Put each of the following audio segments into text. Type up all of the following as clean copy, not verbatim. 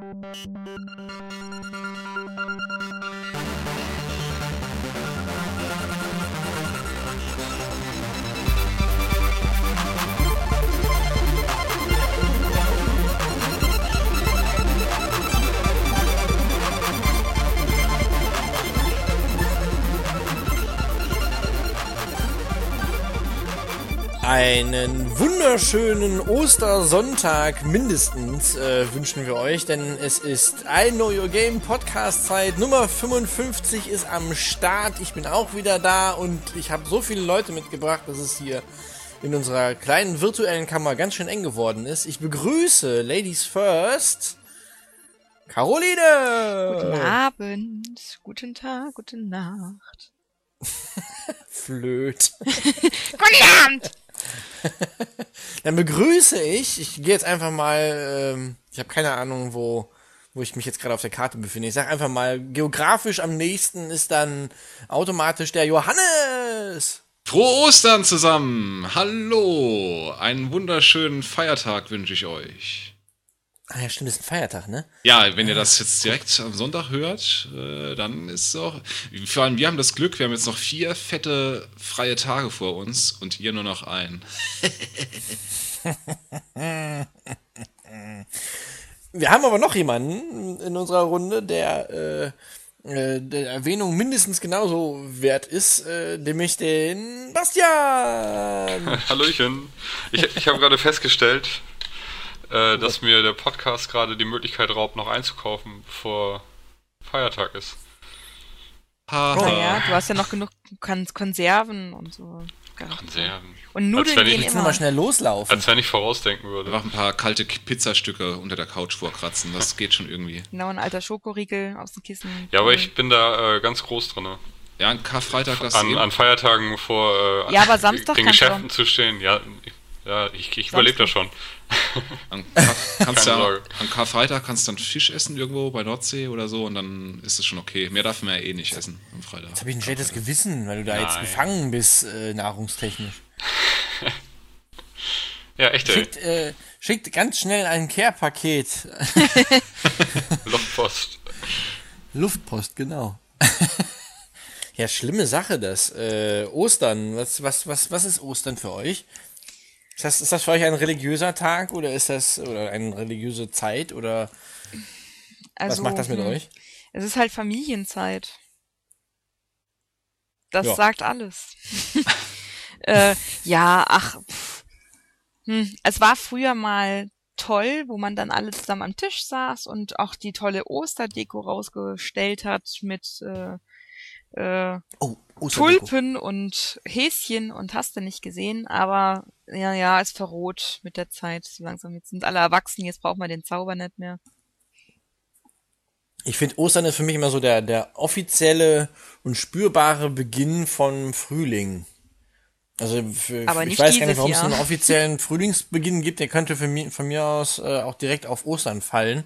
Einen wunderschönen Ostersonntag mindestens wünschen wir euch, denn es ist I Know Your Game Podcast Zeit. Nummer 55 ist am Start. Ich bin auch wieder da und ich habe so viele Leute mitgebracht, dass es hier in unserer kleinen virtuellen Kammer ganz schön eng geworden ist. Ich begrüße Ladies First, Caroline! Guten Abend, guten Tag, gute Nacht. Flöt. Guten Abend! Dann begrüße ich gehe jetzt einfach mal, ich habe keine Ahnung, wo ich mich jetzt gerade auf der Karte befinde. Ich sag einfach mal, geografisch am nächsten ist dann automatisch der Johannes. Frohe Ostern zusammen! Hallo! Einen wunderschönen Feiertag wünsche ich euch. Ah ja, stimmt, ist ein Feiertag, ne? Ja, wenn ihr das jetzt direkt am Sonntag hört, dann ist es auch... Vor allem, wir haben das Glück, wir haben jetzt noch 4 fette freie Tage vor uns und ihr nur noch einen. Wir haben aber noch jemanden in unserer Runde, der der Erwähnung mindestens genauso wert ist, nämlich den Bastian. Hallöchen. Ich habe gerade festgestellt, dass mir der Podcast gerade die Möglichkeit raubt, noch einzukaufen, bevor Feiertag ist. Naja, du hast ja noch genug Konserven und so. Konserven. Und Nudeln gehen Jetzt mal schnell loslaufen. Als wenn ich vorausdenken würde. Noch ein paar kalte Pizzastücke unter der Couch vorkratzen, das geht schon irgendwie. Genau, ein alter Schokoriegel aus dem Kissen. Ja, aber ich bin da ganz groß drin. Ja, an Karfreitag das an Feiertagen vor ja, aber Samstag den Geschäften zu stehen. Ja, ich überlebe das schon. An Karfreitag kannst du dann Fisch essen irgendwo bei Nordsee oder so und dann ist es schon okay. Mehr darf man ja eh nicht essen am Freitag. Jetzt habe ich ein schlechtes Gewissen, weil du da jetzt gefangen bist, nahrungstechnisch. Ja, echt, ey. Schickt ganz schnell ein Care-Paket. Luftpost, genau. Ja, schlimme Sache das. Ostern, was ist Ostern für euch? Ist das für euch ein religiöser Tag oder ist das oder eine religiöse Zeit oder was macht das mit euch? Es ist halt Familienzeit. Das sagt alles. Es war früher mal toll, wo man dann alle zusammen am Tisch saß und auch die tolle Osterdeko rausgestellt hat mit Tulpen und Häschen und hast du nicht gesehen, aber ja, es verroht mit der Zeit so langsam. Jetzt sind alle erwachsen, jetzt braucht man den Zauber nicht mehr. Ich finde, Ostern ist für mich immer so der offizielle und spürbare Beginn von Frühling. Also ich weiß gar nicht, warum es einen offiziellen Frühlingsbeginn gibt. Der könnte von mir aus auch direkt auf Ostern fallen.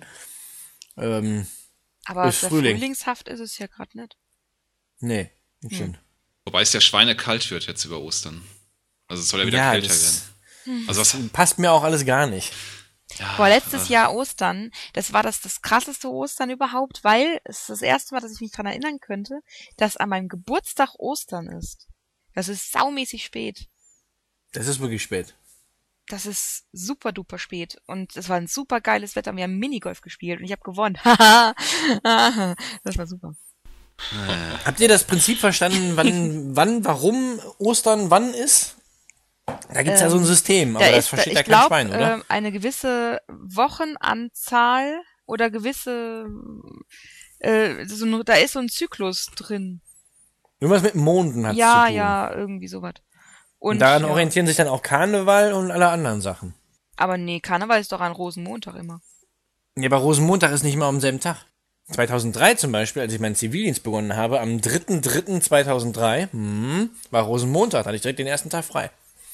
Aber frühlingshaft ist es ja gerade nicht. Nee, nicht schön. Wobei es ja schweinekalt wird jetzt über Ostern. Also es soll ja wieder kälter werden. Also das passt mir auch alles gar nicht. Ja, letztes Jahr Ostern, das war das krasseste Ostern überhaupt, weil es ist das erste Mal, dass ich mich daran erinnern könnte, dass an meinem Geburtstag Ostern ist. Das ist saumäßig spät. Das ist wirklich spät. Das ist super duper spät. Und es war ein super geiles Wetter. Wir haben Minigolf gespielt und ich habe gewonnen. Das war super. Habt ihr das Prinzip verstanden, warum Ostern wann ist? Da gibt's ja so ein System, aber das versteht ja kein Schwein, oder? Eine gewisse Wochenanzahl oder gewisse, da ist so ein Zyklus drin. Irgendwas mit Monden hat's zu tun. Ja, irgendwie sowas. Und daran orientieren sich dann auch Karneval und alle anderen Sachen. Aber nee, Karneval ist doch an Rosenmontag immer. Ja, aber Rosenmontag ist nicht immer am selben Tag. 2003 zum Beispiel, als ich meinen Zivildienst begonnen habe, am 3.3.2003, war Rosenmontag, da hatte ich direkt den ersten Tag frei.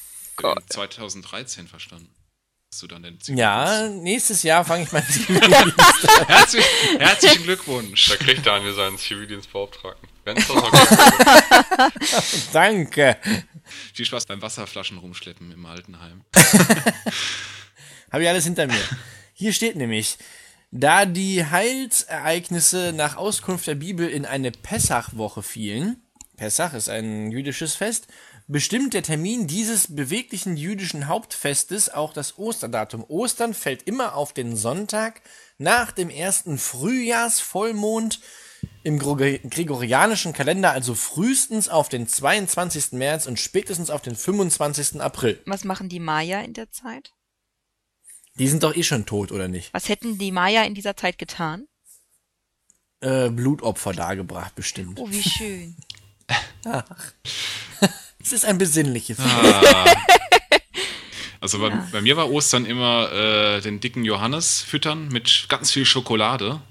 2013 verstanden. Hast du dann den Zivildienst? Ja, nächstes Jahr fange ich meinen Zivildienst an. Herzlichen Glückwunsch. Da kriegt Daniel seinen Zivildienstbeauftragten. Wenn's das noch geht. Danke. Viel Spaß beim Wasserflaschen rumschleppen im Altenheim. Habe ich alles hinter mir. Hier steht nämlich, Da die Heilsereignisse nach Auskunft der Bibel in eine Pessachwoche fielen, Pessach ist ein jüdisches Fest, bestimmt der Termin dieses beweglichen jüdischen Hauptfestes auch das Osterdatum. Ostern fällt immer auf den Sonntag nach dem ersten Frühjahrsvollmond im gregorianischen Kalender, also frühestens auf den 22. März und spätestens auf den 25. April. Was machen die Maya in der Zeit? Die sind doch eh schon tot, oder nicht? Was hätten die Maya in dieser Zeit getan? Blutopfer dargebracht, bestimmt. Oh, wie schön. Es ist ein besinnliches. Also bei mir war Ostern immer den dicken Johannes füttern mit ganz viel Schokolade.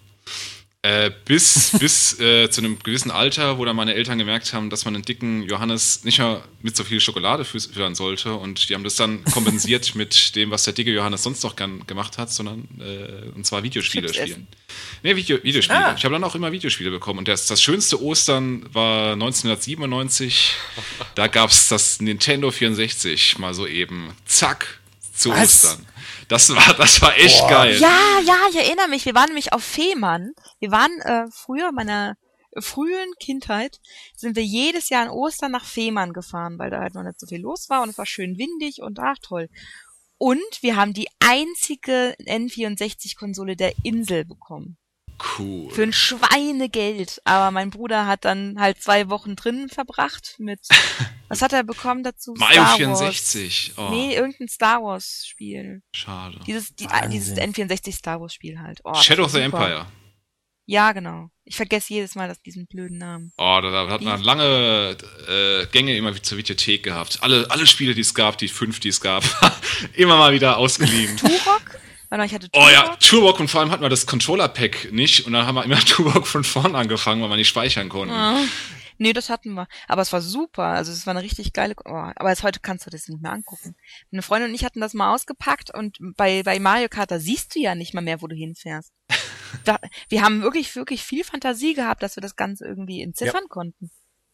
Bis zu einem gewissen Alter, wo dann meine Eltern gemerkt haben, dass man den dicken Johannes nicht mehr mit so viel Schokolade füttern sollte. Und die haben das dann kompensiert mit dem, was der dicke Johannes sonst noch gern gemacht hat, und zwar Videospiele Chips spielen. Nee, Videospiele. Ich habe dann auch immer Videospiele bekommen. Und das schönste Ostern war 1997. Da gab es das Nintendo 64 mal so eben. Zack, zu Ostern. Das war echt geil. Ja, ich erinnere mich. Wir waren nämlich auf Fehmarn. Wir waren früher, meiner frühen Kindheit, sind wir jedes Jahr an Ostern nach Fehmarn gefahren, weil da halt noch nicht so viel los war und es war schön windig und ach toll. Und wir haben die einzige N64-Konsole der Insel bekommen. Cool. Für ein Schweinegeld. Aber mein Bruder hat dann halt 2 Wochen drinnen verbracht mit, was hat er bekommen dazu? Mario Star 64. Wars. Oh, Nee, irgendein Star Wars Spiel. schade. Dieses Wahnsinn. N64 Star Wars Spiel halt. Oh, Shadow of das the war super. Empire. Ja, genau. Ich vergesse jedes Mal diesen blöden Namen. Oh, da hat man lange Gänge immer zur Videothek gehabt. Alle Spiele, die es gab, die 5, die es gab, immer mal wieder ausgeliehen. Turok? Warte mal, ich hatte Turok. Oh ja, Turok, und vor allem hatten wir das Controller-Pack nicht und dann haben wir immer Turok von vorn angefangen, weil wir nicht speichern konnten. Nee, das hatten wir. Aber es war super. Also es war eine richtig geile... Oh, aber heute kannst du das nicht mehr angucken. Eine Freundin und ich hatten das mal ausgepackt und bei Mario Kart, da siehst du ja nicht mal mehr, wo du hinfährst. Wir haben wirklich, wirklich viel Fantasie gehabt, dass wir das Ganze irgendwie entziffern konnten.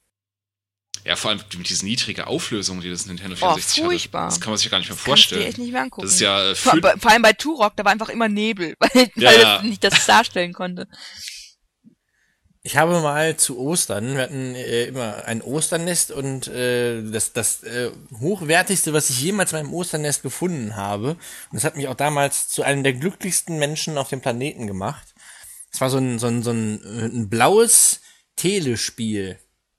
Ja, vor allem mit dieser niedrigen Auflösung, die das Nintendo 64 furchtbar. hatte. Das kann man sich gar nicht mehr Kannst du dir vorstellen. echt nicht mehr angucken. Das ist ja vor allem bei Turok, da war einfach immer Nebel, weil es nicht das darstellen konnte. Ich habe mal zu Ostern, wir hatten immer ein Osternest und das hochwertigste, was ich jemals in meinem Osternest gefunden habe, und das hat mich auch damals zu einem der glücklichsten Menschen auf dem Planeten gemacht. Es war so ein blaues Telespiel.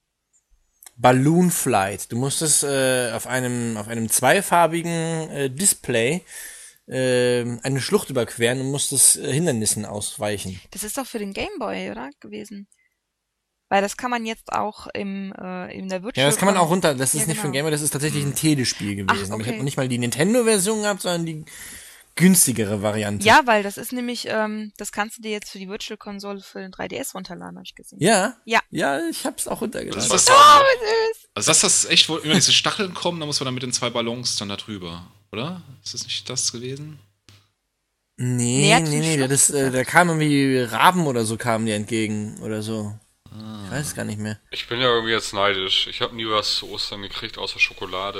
Balloon Flight. Du musstest auf einem zweifarbigen Display eine Schlucht überqueren und musstest Hindernissen ausweichen. Das ist doch für den Gameboy, oder? Gewesen. Weil das kann man jetzt auch in der Virtual... Ja, das kann man auch runter, das ist Ja, nicht für ein genau. Gamer, das ist tatsächlich ein Telespiel gewesen. Ach, Aber ich okay. habe noch nicht mal die Nintendo-Version gehabt, sondern die günstigere Variante. Ja, weil das ist nämlich, das kannst du dir jetzt für die Virtual Console für den 3DS runterladen, habe ich gesehen. Ja? Ja. Ja, ich hab's auch runtergeladen. Das ist süß. also das echt, wo immer diese Stacheln kommen, da muss man dann mit den 2 Ballons dann da drüber, oder? Ist das nicht das gewesen? Nee, hat die Schlucht das, gesagt. da kamen irgendwie Raben oder so kamen dir entgegen oder so. Ich weiß gar nicht mehr. Ich bin ja irgendwie jetzt neidisch. Ich habe nie was zu Ostern gekriegt, außer Schokolade.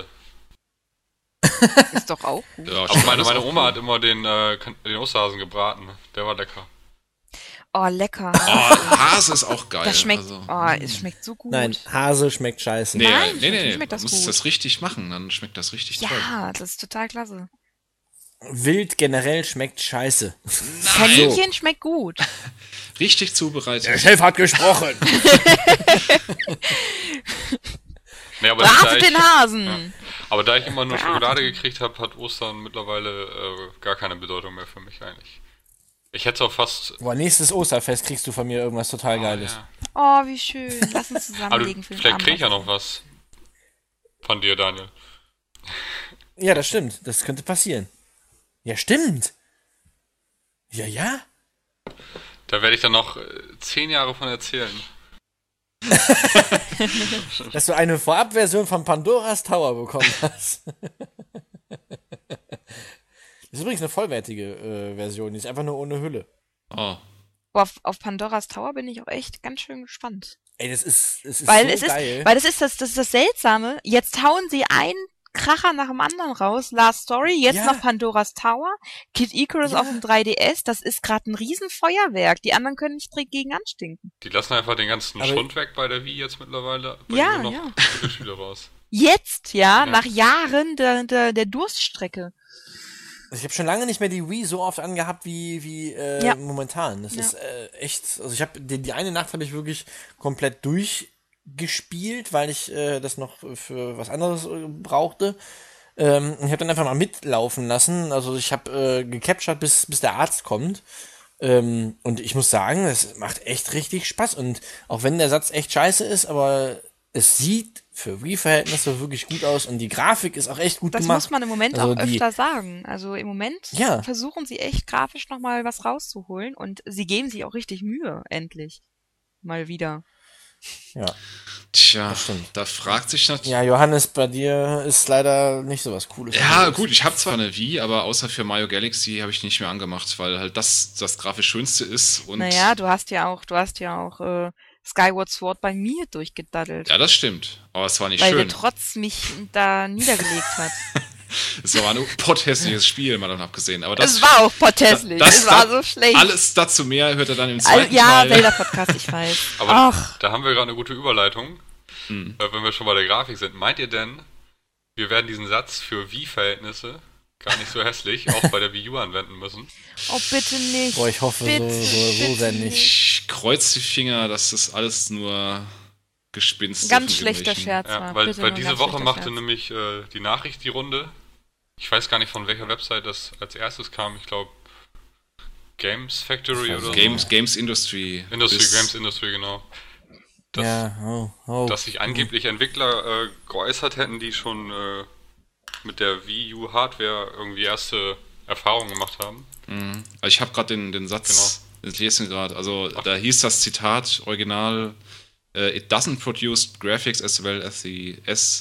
Ist doch auch gut. Ja, Aber meine ist auch Oma cool. hat immer den Osterhasen gebraten. Der war lecker. Oh, lecker. Oh, Hase ist auch geil. Das schmeckt, Also, es schmeckt so gut. Nein, Hase schmeckt scheiße. nee, Nein, nee. schmeckt das Du musst gut. das richtig machen, dann schmeckt das richtig toll. Ja, das ist total klasse. Wild generell schmeckt scheiße. Kaninchen schmeckt gut. Richtig zubereitet. Chef hat gesprochen. Nee, aber Bratet den Hasen. Aber da ich immer nur Schokolade gekriegt habe, hat Ostern mittlerweile gar keine Bedeutung mehr für mich eigentlich. Ich hätte auch fast... Boah, nächstes Osterfest kriegst du von mir irgendwas total Geiles. Ja. Oh, wie schön. Lass uns Aber zusammenlegen für den vielleicht kriege ich ja Abendessen. noch was von dir, Daniel. Ja, das stimmt. Das könnte passieren. Ja, stimmt. Ja. Da werde ich dann noch 10 Jahre von erzählen. Dass du eine Vorabversion von Pandoras Tower bekommen hast. Das ist übrigens eine vollwertige Version, die ist einfach nur ohne Hülle. Oh. Boah, auf Pandoras Tower bin ich auch echt ganz schön gespannt. Ey, es ist Weil so es ist, geil. weil das ist das Seltsame. Jetzt hauen sie ein Kracher nach dem anderen raus. Last Story, jetzt Ja. noch Pandora's Tower, Kid Icarus Ja. auf dem 3DS, das ist gerade ein Riesenfeuerwerk. Die anderen können nicht gegen anstinken. Die lassen einfach den ganzen Aber- Schund weg bei der Wii jetzt mittlerweile. Bringen Ja, nur noch ja. gute Spiele raus. Jetzt, ja, Ja. nach Jahren der Durststrecke. Also ich habe schon lange nicht mehr die Wii so oft angehabt wie Ja. momentan. Das Ja. ist echt. Also ich habe die eine Nacht habe ich wirklich komplett durchgespielt, weil ich das noch für was anderes brauchte. Ich habe dann einfach mal mitlaufen lassen. Also ich habe gecaptured, bis der Arzt kommt. Und ich muss sagen, es macht echt richtig Spaß. Und auch wenn der Satz echt scheiße ist, aber es sieht für Wii-Verhältnisse wirklich gut aus und die Grafik ist auch echt gut Das gemacht. muss man im Moment Also auch die- öfter sagen. Also im Moment Ja. versuchen sie echt grafisch nochmal was rauszuholen und sie geben sich auch richtig Mühe, endlich. Mal wieder. Ja. Tja, stimmt. da fragt sich natürlich. Ja, Johannes, bei dir ist leider nicht so was Cooles. Ja, gut, ich habe zwar eine Wii, aber außer für Mario Galaxy habe ich nicht mehr angemacht, weil halt das grafisch Schönste ist. Und Naja, du hast ja auch Skyward Sword bei mir durchgedaddelt. ja, das stimmt. Aber es war nicht weil schön. der Trotz mich da niedergelegt hat. Es war ein potthässliches Spiel, mal davon abgesehen. Aber das, Es war auch potthässlich. Es war so schlecht. Alles dazu mehr hört er dann im zweiten Ja, Teil. Zelda-Podcast, ich weiß. Aber Ach, da haben wir gerade eine gute Überleitung. Wenn wir schon bei der Grafik sind. Meint ihr denn, wir werden diesen Satz für Wii-Verhältnisse gar nicht so hässlich auch bei der Wii U anwenden müssen? oh, bitte nicht. Boah, ich hoffe bitte, so sehr nicht. Ich kreuz die Finger, dass das alles nur Gespinst Ganz von schlechter irgendwelchen- Scherz Ja, war. weil bitte nur ein diese ganz Woche schlechter machte Scherz. nämlich die Nachricht die Runde. Ich weiß gar nicht, von welcher Website das als erstes kam. Ich glaube, Games Factory oder so. Games Industry. Games Industry, genau. Dass, Ja, oh. dass sich angeblich Entwickler geäußert hätten, die schon mit der Wii U Hardware irgendwie erste Erfahrungen gemacht haben. Also ich habe gerade den Satz, ich lese ihn gerade, also da hieß das Zitat original, it doesn't produce graphics as well as the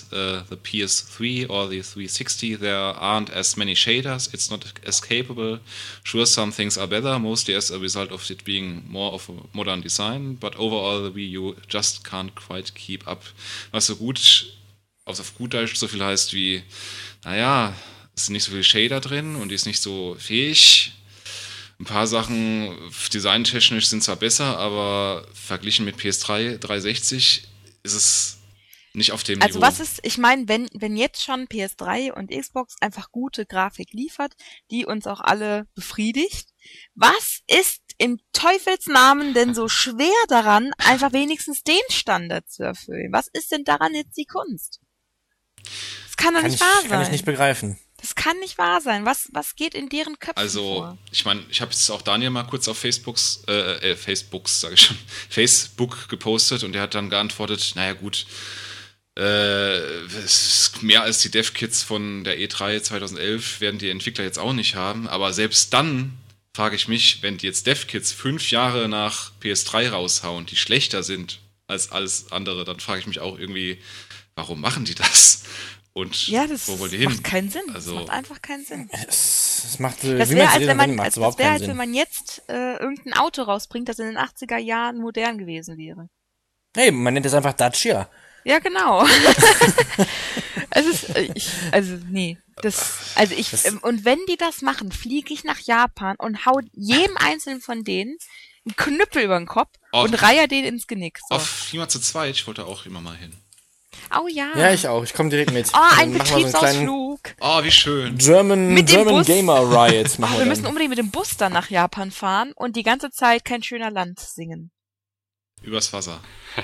PS3 or the 360. There aren't as many shaders. It's not as capable. Sure, some things are better, mostly as a result of it being more of a modern design. But overall, the Wii U just can't quite keep up. Was so gut, auf gut Deutsch so viel heißt wie, naja, es sind nicht so viele Shader drin und die ist nicht so fähig. Ein paar Sachen designtechnisch sind zwar besser, aber verglichen mit PS3 360 ist es nicht auf dem Also Niveau. was ist, ich meine, wenn jetzt schon PS3 und Xbox einfach gute Grafik liefert, die uns auch alle befriedigt, was ist im Teufelsnamen denn so schwer daran, einfach wenigstens den Standard zu erfüllen? Was ist denn daran jetzt die Kunst? Das kann doch nicht wahr sein. Kann ich nicht begreifen. Das kann nicht wahr sein. Was geht in deren Köpfen Also, vor? ich meine, ich habe jetzt auch Daniel mal kurz auf Facebook gepostet und der hat dann geantwortet, naja gut, es ist mehr als die Dev-Kits von der E3 2011 werden die Entwickler jetzt auch nicht haben, aber selbst dann frage ich mich, wenn die jetzt Dev-Kits 5 Jahre nach PS3 raushauen, die schlechter sind als alles andere, dann frage ich mich auch irgendwie, warum machen die das? Und Ja, das wo wollen die hin? macht keinen Sinn. Also- Das macht einfach keinen Sinn. Das macht, Das wie wäre, man als es wenn man, macht das überhaupt wäre, keinen als wenn Sinn. man jetzt irgendein Auto rausbringt, das in den 80er Jahren modern gewesen wäre. Hey, man nennt es einfach Dacia. Ja, genau. Und wenn die das machen, fliege ich nach Japan und hau jedem einzelnen von denen einen Knüppel über den Kopf Oh. und reihe den ins Genick. So. Auf Klima zu zweit, ich wollte auch immer mal hin. Oh ja. Ja, ich auch. Ich komme direkt mit. Oh, ein Dann machen wir so einen kleinen Betriebsausflug. Oh, wie schön. German Mit dem Bus. Gamer Riot machen Oh, wir wir müssen dann. unbedingt mit dem Bus dann nach Japan fahren und die ganze Zeit Kein schöner Land singen. Übers Wasser.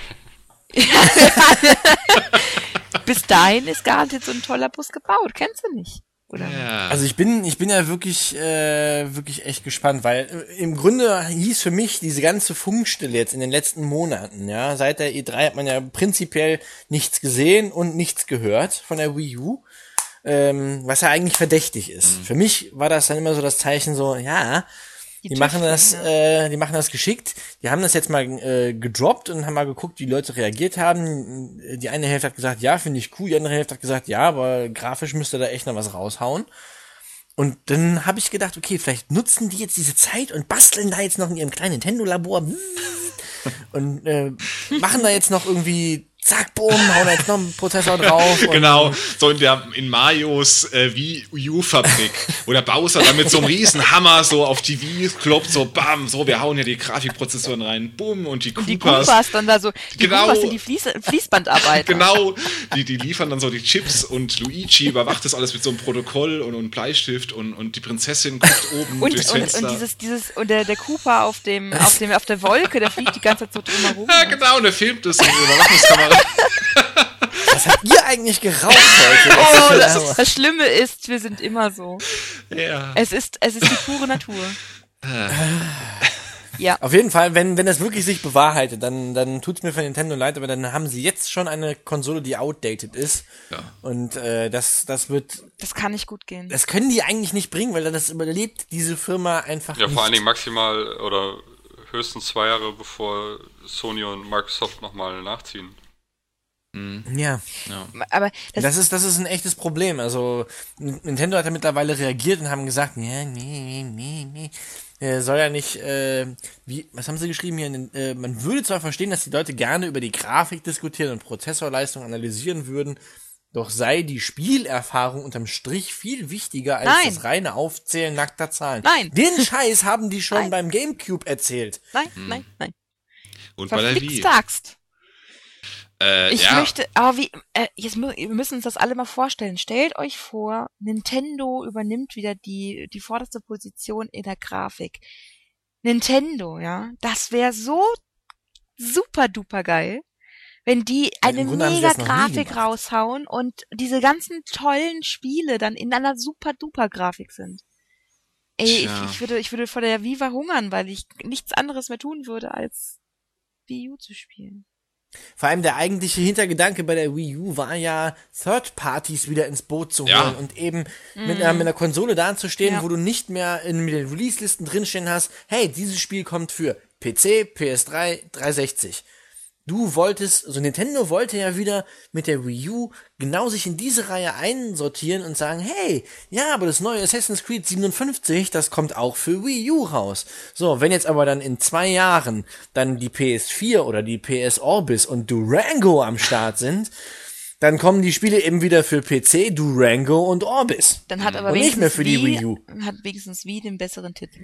Bis dahin ist garantiert so ein toller Bus gebaut. Kennst du nicht? Oder? Ja. Also ich bin ja wirklich echt gespannt, weil im Grunde hieß für mich diese ganze Funkstille jetzt in den letzten Monaten, ja, seit der E3 hat man ja prinzipiell nichts gesehen und nichts gehört von der Wii U, was ja eigentlich verdächtig ist. Für mich war das dann immer so das Zeichen so, ja, die machen das geschickt. Die haben das jetzt mal gedroppt und haben mal geguckt, wie die Leute reagiert haben. Die eine Hälfte hat gesagt, ja, finde ich cool. Die andere Hälfte hat gesagt, ja, aber grafisch müsste da echt noch was raushauen. Und dann habe ich gedacht, okay, vielleicht nutzen die jetzt diese Zeit und basteln da jetzt noch in ihrem kleinen Nintendo-Labor und machen da jetzt noch irgendwie zack, boom, hauen jetzt noch einen Prozessor drauf. Genau, so in Marios Wii U-Fabrik, wo der Bowser dann mit so einem riesen Hammer so auf die Wii kloppt, so bam, so, wir hauen hier die Grafikprozessoren rein, bumm, und die Koopas dann da so, Koopas sind die Fließbandarbeiter. Genau, die liefern dann so die Chips und Luigi überwacht das alles mit so einem Protokoll und Bleistift und die Prinzessin guckt oben durchs Fenster. Und der Koopa auf der Wolke, der fliegt die ganze Zeit so drumherum. Ja, genau, und der filmt das mit der Überwachungskamera. Was habt ihr eigentlich geraucht heute? Das Schlimme ist, wir sind immer so. Ja. Es ist die pure Natur. Ja. Auf jeden Fall, wenn das wirklich sich bewahrheitet, dann tut's mir für Nintendo leid, aber dann haben sie jetzt schon eine Konsole, die outdated ist. Ja. Und das wird... Das kann nicht gut gehen. Das können die eigentlich nicht bringen, weil das überlebt diese Firma einfach nicht. Ja, vor allen Dingen maximal oder höchstens 2 Jahre, bevor Sony und Microsoft nochmal nachziehen. Ja. Aber Das ist ein echtes Problem. Also Nintendo hat ja mittlerweile reagiert und haben gesagt, ja, nee. Soll ja nicht, was haben sie geschrieben hier? Man würde zwar verstehen, dass die Leute gerne über die Grafik diskutieren und Prozessorleistung analysieren würden, doch sei die Spielerfahrung unterm Strich viel wichtiger als das reine Aufzählen nackter Zahlen. Nein. Den Scheiß haben die schon beim GameCube erzählt. Nein. Und bei der Wii. Verflixt sagst. Ich ja. möchte, aber wir müssen uns das alle mal vorstellen. Stellt euch vor, Nintendo übernimmt wieder die vorderste Position in der Grafik. Nintendo, ja, das wäre so super duper geil, wenn die eine im Grunde haben sie mega das noch nie Grafik gemacht. raushauen und diese ganzen tollen Spiele dann in einer super duper Grafik sind. Ey, Tja. ich würde vor der Wii verhungern, weil ich nichts anderes mehr tun würde, als Wii U zu spielen. Vor allem der eigentliche Hintergedanke bei der Wii U war ja, Third Parties wieder ins Boot zu holen Ja. und eben mit einer Konsole dazustehen, Ja. wo du nicht mehr in den Release-Listen drinstehen hast, hey, dieses Spiel kommt für PC, PS3, 360. Nintendo wollte ja wieder mit der Wii U genau sich in diese Reihe einsortieren und sagen, hey, ja, aber das neue Assassin's Creed 57, das kommt auch für Wii U raus. So, wenn jetzt aber dann in 2 Jahren dann die PS4 oder die PS Orbis und Durango am Start sind, dann kommen die Spiele eben wieder für PC, Durango und Orbis. Dann hat aber Und nicht mehr für die Wii U. Hat wenigstens Wii den besseren Titel.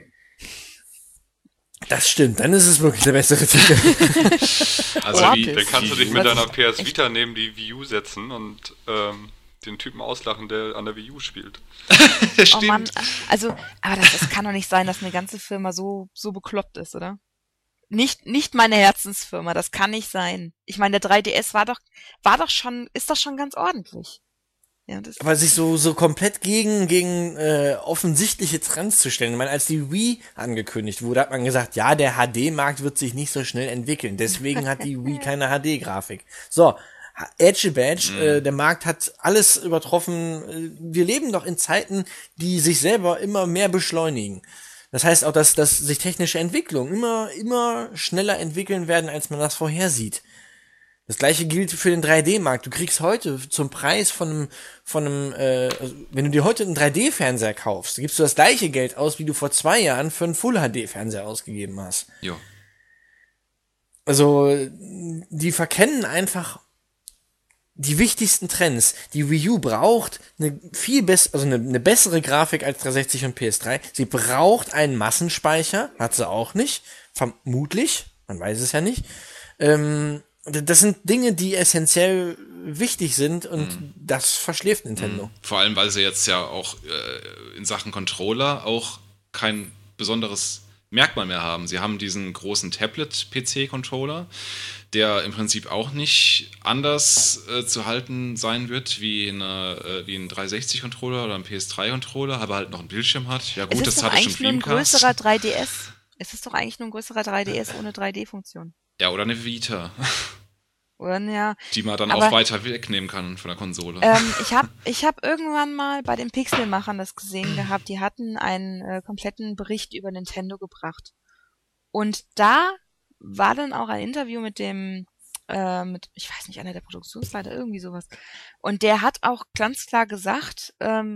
Das stimmt, dann ist es wirklich der bessere Titel. Also Orbis. wie, Dann kannst du dich Wii mit U. deiner PS Vita neben die Wii U setzen und den Typen auslachen, der an der Wii U spielt. Das Oh stimmt. Mann, also, aber das kann doch nicht sein, dass eine ganze Firma so bekloppt ist, oder? Nicht meine Herzensfirma, das kann nicht sein. Ich meine, der 3DS ist doch schon ganz ordentlich. Ja, das Aber sich so komplett gegen offensichtliche Trends zu stellen. Ich meine, als die Wii angekündigt wurde, hat man gesagt, ja, der HD-Markt wird sich nicht so schnell entwickeln. Deswegen hat die Wii keine HD-Grafik. So, Edge Badge, der Markt hat alles übertroffen. Wir leben doch in Zeiten, die sich selber immer mehr beschleunigen. Das heißt auch, dass sich technische Entwicklungen immer schneller entwickeln werden, als man das vorhersieht. Das gleiche gilt für den 3D-Markt. Du kriegst heute zum Preis von einem, wenn du dir heute einen 3D-Fernseher kaufst, gibst du das gleiche Geld aus, wie du vor 2 Jahren für einen Full-HD-Fernseher ausgegeben hast. Ja. Also, die verkennen einfach die wichtigsten Trends. Die Wii U braucht eine eine bessere Grafik als 360 und PS3. Sie braucht einen Massenspeicher, hat sie auch nicht. Vermutlich, man weiß es ja nicht. Das sind Dinge, die essentiell wichtig sind und das verschläft Nintendo. Vor allem, weil sie jetzt ja auch in Sachen Controller auch kein besonderes Merkmal mehr haben. Sie haben diesen großen Tablet-PC-Controller, der im Prinzip auch nicht anders zu halten sein wird wie ein 360-Controller oder ein PS3-Controller, aber halt noch einen Bildschirm hat. Ja gut, das hatte schon Dreamcast. Es ist doch eigentlich nur ein größerer 3DS ohne 3D-Funktion. Ja, oder eine Vita, Oder ja. die man dann Aber- auch weiter wegnehmen kann von der Konsole. Ich hab irgendwann mal bei den Pixelmachern das gesehen gehabt. Die hatten einen kompletten Bericht über Nintendo gebracht. Und da war dann auch ein Interview mit ich weiß nicht, einer der Produktionsleiter, irgendwie sowas. Und der hat auch ganz klar gesagt,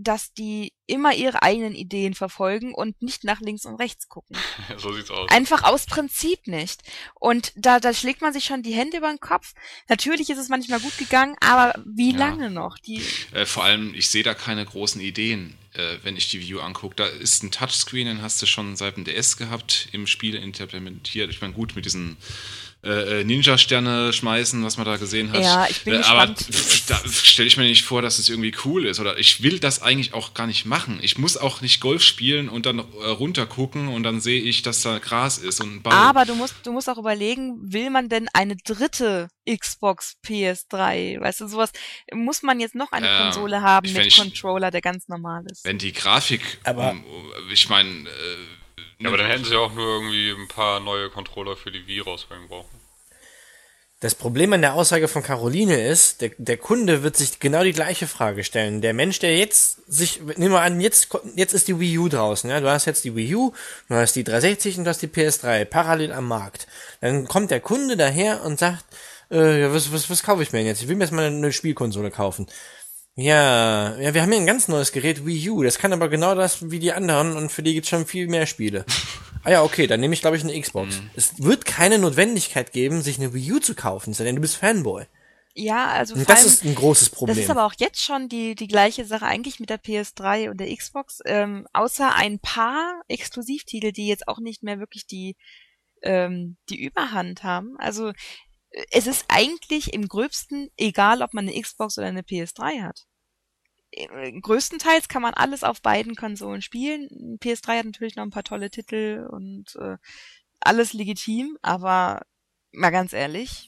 dass die immer ihre eigenen Ideen verfolgen und nicht nach links und rechts gucken. So sieht's aus. Einfach aus Prinzip nicht. Und da schlägt man sich schon die Hände über den Kopf. Natürlich ist es manchmal gut gegangen, aber wie lange noch? Vor allem, ich sehe da keine großen Ideen, wenn ich die Wii U angucke. Da ist ein Touchscreen, den hast du schon seit dem DS gehabt, im Spiel implementiert. Ich meine, gut, mit diesen Ninja-Sterne schmeißen, was man da gesehen hat. Ja, ich bin aber gespannt. da stelle ich mir nicht vor, dass es irgendwie cool ist. Oder ich will das eigentlich auch gar nicht machen. Ich muss auch nicht Golf spielen und dann runtergucken und dann sehe ich, dass da Gras ist und ein Ball. Aber du musst auch überlegen, will man denn eine dritte Xbox PS3? Weißt du, sowas, muss man jetzt noch eine Konsole haben mit Controller, der ganz normal ist? Wenn die Grafik, ich meine... ja, aber dann hätten sie auch nur irgendwie ein paar neue Controller für die Wii rausbringen brauchen. Das Problem an der Aussage von Caroline ist, der Kunde wird sich genau die gleiche Frage stellen. Der Mensch, der nehmen wir an, jetzt ist die Wii U draußen, ja, du hast jetzt die Wii U, du hast die 360 und du hast die PS3 parallel am Markt. Dann kommt der Kunde daher und sagt, was kaufe ich mir denn jetzt? Ich will mir jetzt mal eine Spielkonsole kaufen. Ja, wir haben hier ein ganz neues Gerät, Wii U. Das kann aber genau das wie die anderen und für die gibt's schon viel mehr Spiele. Okay, dann nehme ich, glaube ich, eine Xbox. Es wird keine Notwendigkeit geben, sich eine Wii U zu kaufen, denn du bist Fanboy. Ja, also und das ist ein großes Problem. Das ist aber auch jetzt schon die gleiche Sache eigentlich mit der PS3 und der Xbox, außer ein paar Exklusivtitel, die jetzt auch nicht mehr wirklich die Überhand haben. Also es ist eigentlich im Gröbsten egal, ob man eine Xbox oder eine PS3 hat. Größtenteils kann man alles auf beiden Konsolen spielen. PS3 hat natürlich noch ein paar tolle Titel und alles legitim, aber mal ganz ehrlich,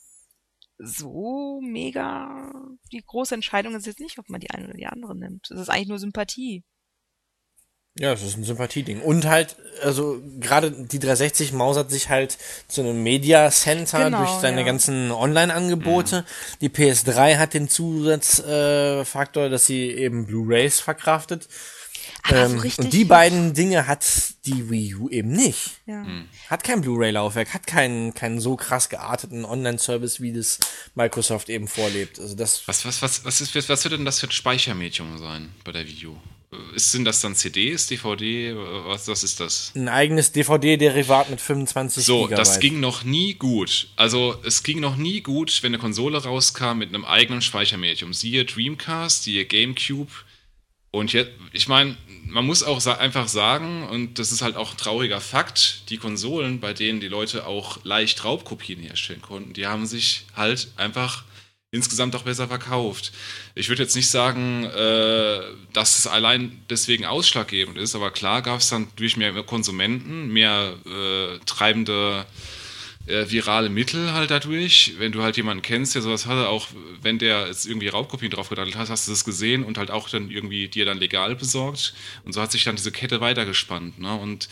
so mega die große Entscheidung ist jetzt nicht, ob man die eine oder die andere nimmt. Es ist eigentlich nur Sympathie. Ja, das ist ein Sympathieding. Und halt, also gerade die 360 mausert sich halt zu einem Media Center durch seine ganzen Online-Angebote. Die PS3 hat den Zusatzfaktor, dass sie eben Blu-rays verkraftet. So richtig und die beiden Dinge hat die Wii U eben nicht. Ja. Hat kein Blu-ray-Laufwerk, hat keinen so krass gearteten Online-Service, wie das Microsoft eben vorlebt. Also das. Was wird denn das für ein Speichermedium sein bei der Wii U? Sind das dann CDs, DVD? Was ist das? Ein eigenes DVD-Derivat mit 25 So, Gigabyte. das ging noch nie gut. Also, es ging noch nie gut, wenn eine Konsole rauskam mit einem eigenen Speichermedium. Siehe Dreamcast, siehe GameCube. Und jetzt, ich meine, man muss auch einfach sagen, und das ist halt auch ein trauriger Fakt, die Konsolen, bei denen die Leute auch leicht Raubkopien herstellen konnten, die haben sich halt einfach insgesamt auch besser verkauft. Ich würde jetzt nicht sagen, dass es allein deswegen ausschlaggebend ist, aber klar gab es dann durch mehr Konsumenten, mehr treibende virale Mittel halt dadurch. Wenn du halt jemanden kennst, der sowas hatte, auch wenn der jetzt irgendwie Raubkopien draufgedaddelt hat, hast du das gesehen und halt auch dann irgendwie dir dann legal besorgt. Und so hat sich dann diese Kette weitergespannt. Ne? Und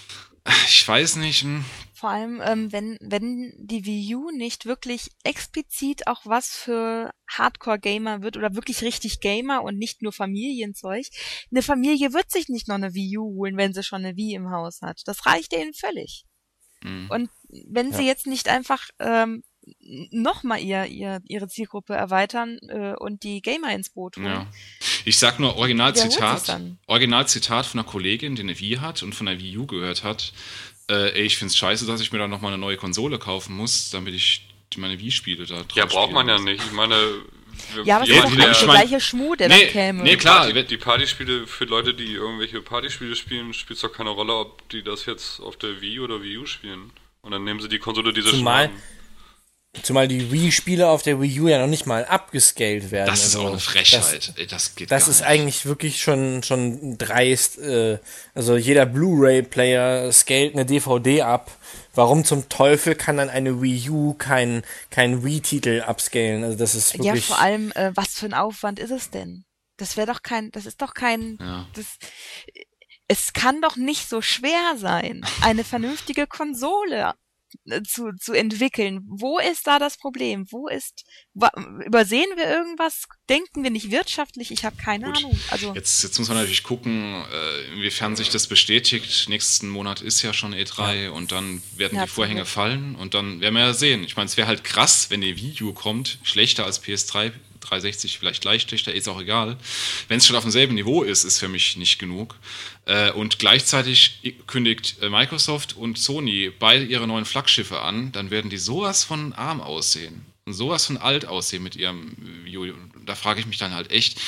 ich weiß nicht. Vor allem, wenn die Wii U nicht wirklich explizit auch was für Hardcore-Gamer wird oder wirklich richtig Gamer und nicht nur Familienzeug. Eine Familie wird sich nicht noch eine Wii U holen, wenn sie schon eine Wii im Haus hat. Das reicht denen völlig. Und wenn sie jetzt nicht einfach nochmal ihre Zielgruppe erweitern und die Gamer ins Boot holen. Ja. Ich sag nur Originalzitat von einer Kollegin, die eine Wii hat und von der Wii U gehört hat. Ich find's scheiße, dass ich mir dann nochmal eine neue Konsole kaufen muss, damit ich meine Wii-Spiele da drauf Ja, braucht man ja nicht. Ich meine, ja, aber es ist doch eigentlich der gleiche Schmuh, der dann käme. Nee, klar. Die Partyspiele, für Leute, die irgendwelche Partyspiele spielen, spielt es doch keine Rolle, ob die das jetzt auf der Wii oder Wii U spielen. Und dann nehmen sie die Konsole, die sie schon haben. Zumal die Wii-Spiele auf der Wii U ja noch nicht mal upgescaled werden. Das ist auch eine Frechheit. Das geht gar nicht. Das ist eigentlich wirklich schon dreist. Also jeder Blu-ray-Player scalt eine DVD ab. Warum zum Teufel kann dann eine Wii U kein Wii-Titel upscalen? Also das ist wirklich... Ja, vor allem, was für ein Aufwand ist es denn? Das ist doch kein... Ja. Es kann doch nicht so schwer sein, eine vernünftige Konsole zu entwickeln. Wo ist da das Problem? Übersehen wir irgendwas? Denken wir nicht wirtschaftlich? Ich habe keine Ahnung. Also jetzt muss man natürlich gucken, inwiefern sich das bestätigt. Nächsten Monat ist ja schon E3 und dann werden die Vorhänge fallen und dann werden wir ja sehen. Ich meine, es wäre halt krass, wenn die Wii U kommt, schlechter als PS3 360 vielleicht leicht schlechter, ist auch egal. Wenn es schon auf demselben Niveau ist für mich nicht genug. Und gleichzeitig kündigt Microsoft und Sony beide ihre neuen Flaggschiffe an, dann werden die sowas von arm aussehen und sowas von alt aussehen mit ihrem Wii U. Da frage ich mich dann halt echt,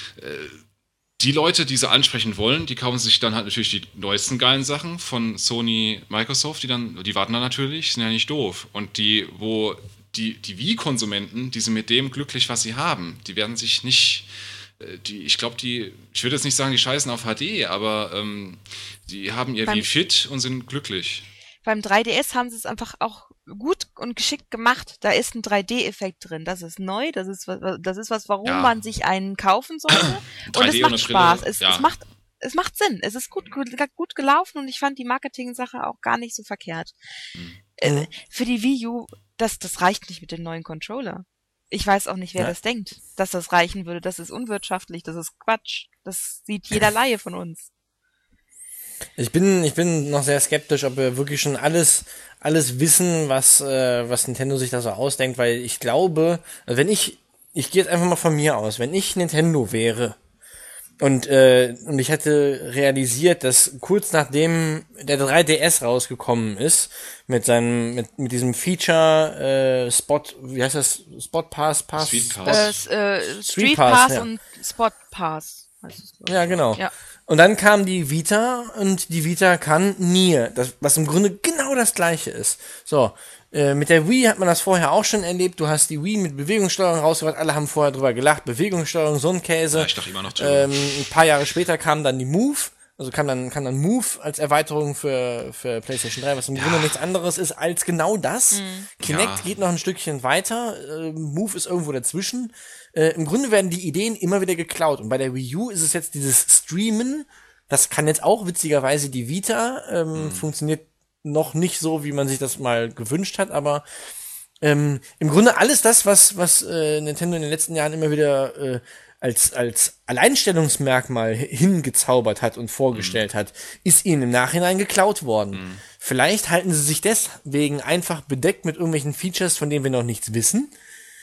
die Leute, die sie ansprechen wollen, die kaufen sich dann halt natürlich die neuesten geilen Sachen von Sony, Microsoft, die warten dann natürlich, sind ja nicht doof. Und die Wii-Konsumenten, die sind mit dem glücklich, was sie haben. Die werden sich nicht, ich würde jetzt nicht sagen, die scheißen auf HD, aber die haben ihr Wii Fit und sind glücklich. Beim 3DS haben sie es einfach auch gut und geschickt gemacht. Da ist ein 3D-Effekt drin. Das ist neu. Das ist was, warum man sich einen kaufen sollte. Und es macht Spaß. Es macht Sinn. Es ist gut gelaufen und ich fand die Marketing-Sache auch gar nicht so verkehrt. Für die Wii U, das reicht nicht mit dem neuen Controller. Ich weiß auch nicht, wer das denkt, dass das reichen würde. Das ist unwirtschaftlich. Das ist Quatsch. Das sieht jeder Laie von uns. Ich bin noch sehr skeptisch, ob wir wirklich schon alles wissen, was Nintendo sich da so ausdenkt, weil ich glaube, wenn ich gehe jetzt einfach mal von mir aus, wenn ich Nintendo wäre und ich hätte realisiert, dass kurz nachdem der 3DS rausgekommen ist, mit diesem Feature, wie heißt das? Spot Pass? Street Pass. Street Pass und Spot Pass. Ja, genau. Ja. Und dann kam die Vita und die Vita kann Nier, was im Grunde genau das gleiche ist. So, mit der Wii hat man das vorher auch schon erlebt. Du hast die Wii mit Bewegungssteuerung rausgebracht, alle haben vorher drüber gelacht, Bewegungssteuerung, so ein Käse. Ja, ich dachte immer noch drüber. Ein paar Jahre später kam dann die Move, also kam dann Move als Erweiterung für PlayStation 3, was im Grunde nichts anderes ist als genau das. Kinect geht noch ein Stückchen weiter, Move ist irgendwo dazwischen. Im Grunde werden die Ideen immer wieder geklaut. Und bei der Wii U ist es jetzt dieses Streamen. Das kann jetzt auch witzigerweise die Vita. Funktioniert noch nicht so, wie man sich das mal gewünscht hat. Aber im Grunde alles das, was Nintendo in den letzten Jahren immer wieder als Alleinstellungsmerkmal hingezaubert hat und vorgestellt hat, ist ihnen im Nachhinein geklaut worden. Vielleicht halten sie sich deswegen einfach bedeckt mit irgendwelchen Features, von denen wir noch nichts wissen.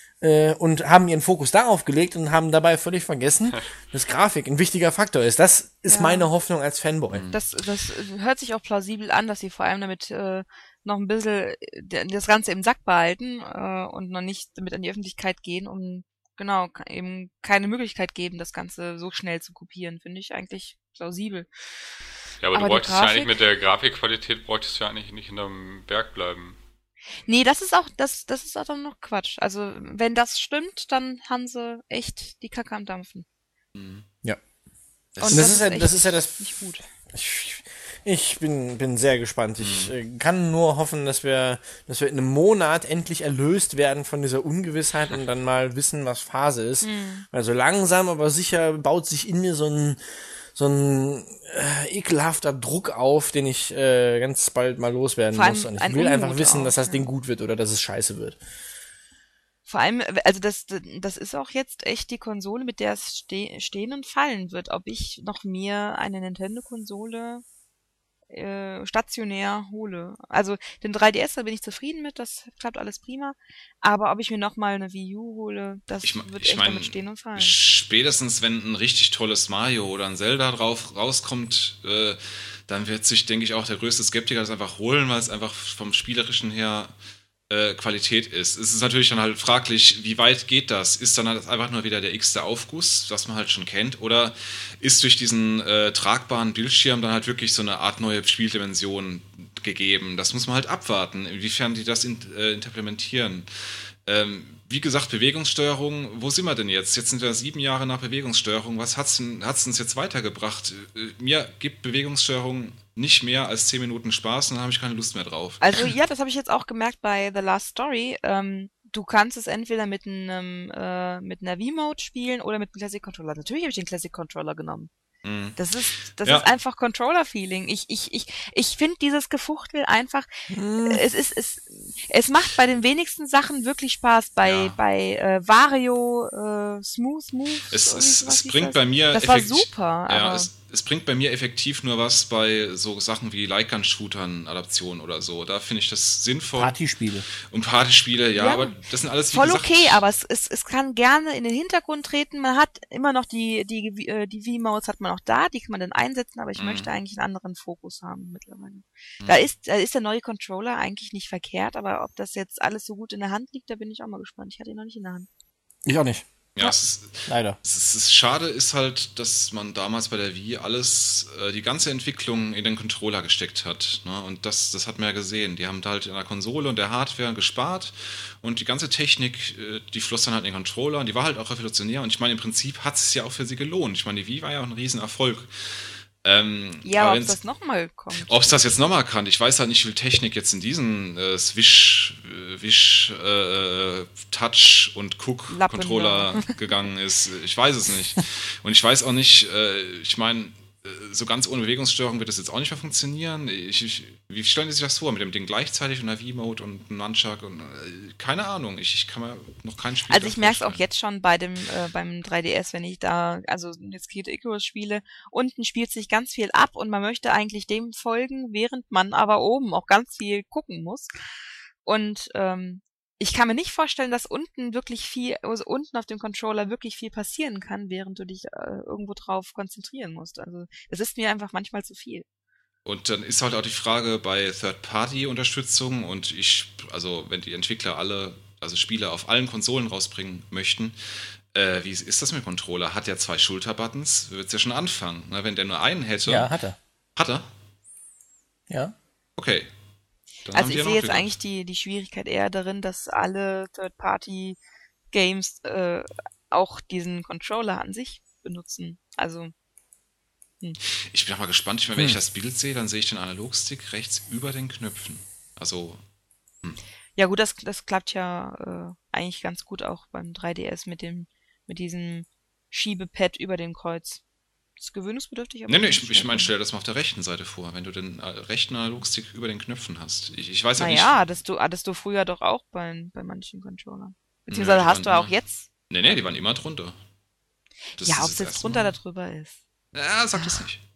Und haben ihren Fokus darauf gelegt und haben dabei völlig vergessen, dass Grafik ein wichtiger Faktor ist. Das ist meine Hoffnung als Fanboy. Das hört sich auch plausibel an, dass sie vor allem damit noch ein bisschen das Ganze im Sack behalten und noch nicht damit an die Öffentlichkeit gehen, um eben keine Möglichkeit geben, das Ganze so schnell zu kopieren. Finde ich eigentlich plausibel. Ja, aber du bräuchtest ja eigentlich mit der Grafikqualität bräuchtest du ja eigentlich nicht hinterm Berg bleiben. Nee, das ist auch dann noch Quatsch. Also, wenn das stimmt, dann haben sie echt die Kacke am Dampfen. Ja. Und das ist ja das nicht gut. Ich bin sehr gespannt. Ich kann nur hoffen, dass wir in einem Monat endlich erlöst werden von dieser Ungewissheit und dann mal wissen, was Phase ist. Weil so langsam, aber sicher baut sich in mir so ein ekelhafter Druck auf, den ich ganz bald mal loswerden muss. Und ich will einfach wissen, dass das Ding gut wird oder dass es scheiße wird. Vor allem, also das ist auch jetzt echt die Konsole, mit der es stehen und fallen wird. Ob ich noch mir eine Nintendo-Konsole stationär hole. Also den 3DS, da bin ich zufrieden mit, das klappt alles prima. Aber ob ich mir nochmal eine Wii U hole, das wird echt damit stehen und fallen. Spätestens, wenn ein richtig tolles Mario oder ein Zelda rauskommt, dann wird sich, denke ich, auch der größte Skeptiker das einfach holen, weil es einfach vom Spielerischen her Qualität ist. Es ist natürlich dann halt fraglich, wie weit geht das? Ist dann halt einfach nur wieder der x-te Aufguss, was man halt schon kennt, oder ist durch diesen tragbaren Bildschirm dann halt wirklich so eine Art neue Spieldimension gegeben? Das muss man halt abwarten, inwiefern die das implementieren. Wie gesagt, Bewegungssteuerung, wo sind wir denn jetzt? Jetzt sind wir 7 Jahre nach Bewegungssteuerung. Was hat's uns jetzt weitergebracht? Mir gibt Bewegungssteuerung nicht mehr als 10 Minuten Spaß und dann habe ich keine Lust mehr drauf. Also ja, das habe ich jetzt auch gemerkt bei The Last Story. Du kannst es entweder mit einer Wii-Mode spielen oder mit einem Classic Controller. Natürlich habe ich den Classic Controller genommen. Das ist einfach Controller-Feeling. Ich finde dieses Gefuchtel einfach, es macht bei den wenigsten Sachen wirklich Spaß. Bei Wario, Smooth Moves. Es bringt bei mir das war super. Ja, es bringt bei mir effektiv nur was bei so Sachen wie Like-Gun-Shootern, Adaptionen oder so. Da finde ich das sinnvoll. Partyspiele. Und Partyspiele, ja, aber das sind alles, wie voll gesagt, okay, aber es kann gerne in den Hintergrund treten. Man hat immer noch die V-Modes hat man auch da, die kann man dann einsetzen, aber ich möchte eigentlich einen anderen Fokus haben mittlerweile. Da ist der neue Controller eigentlich nicht verkehrt, aber ob das jetzt alles so gut in der Hand liegt, da bin ich auch mal gespannt. Ich hatte ihn noch nicht in der Hand. Ich auch nicht. Ja, leider. Es ist schade ist halt, dass man damals bei der Wii die ganze Entwicklung in den Controller gesteckt hat. Ne? Und das hat man ja gesehen. Die haben da halt in der Konsole und der Hardware gespart und die ganze Technik, die floss dann halt in den Controller und die war halt auch revolutionär. Und ich meine, im Prinzip hat es ja auch für sie gelohnt. Ich meine, die Wii war ja auch ein Riesenerfolg. Ja, ob das nochmal kommt. Ob es das jetzt nochmal kann, ich weiß halt nicht, wie viel Technik jetzt in diesen Swish, Touch und Cook-Controller gegangen ist. Ich weiß es nicht. Und ich weiß auch nicht, ich meine, so ganz ohne Bewegungssteuerung wird das jetzt auch nicht mehr funktionieren. Wie stellen Sie sich das vor? Mit dem Ding gleichzeitig und einer Wii-Mode und einem Nunchuck und keine Ahnung. Ich kann mir noch kein Spiel Also ich merke es auch jetzt schon beim 3DS, wenn ich da, also jetzt Kid Icarus spiele, unten spielt sich ganz viel ab und man möchte eigentlich dem folgen, während man aber oben auch ganz viel gucken muss. Und ich kann mir nicht vorstellen, dass unten unten auf dem Controller wirklich viel passieren kann, während du dich irgendwo drauf konzentrieren musst. Also es ist mir einfach manchmal zu viel. Und dann ist halt auch die Frage bei Third-Party-Unterstützung und also wenn die Entwickler Spiele auf allen Konsolen rausbringen möchten, wie ist das mit dem Controller? Hat der 2 Schulterbuttons? Wird es ja schon anfangen. Na, wenn der nur einen hätte. Ja, hat er. Hat er? Ja. Okay. Also ich sehe jetzt eigentlich die Schwierigkeit eher darin, dass alle Third-Party-Games auch diesen Controller an sich benutzen. Also ich bin auch mal gespannt. Ich meine, wenn ich das Bild sehe, dann sehe ich den Analogstick rechts über den Knöpfen. Also ja gut, das klappt ja eigentlich ganz gut auch beim 3DS mit diesem Schiebepad über dem Kreuz. Das ist gewöhnungsbedürftig. Aber nee, ich meine, stell dir das mal auf der rechten Seite vor, wenn du den rechten Analogstick über den Knöpfen hast. Ich weiß ja nicht. Naja, hattest du früher doch auch bei manchen Controllern. Beziehungsweise hast du auch jetzt? Nee, die waren immer drunter. Ja, ob es jetzt drunter oder drüber ist. Ja, sag das nicht.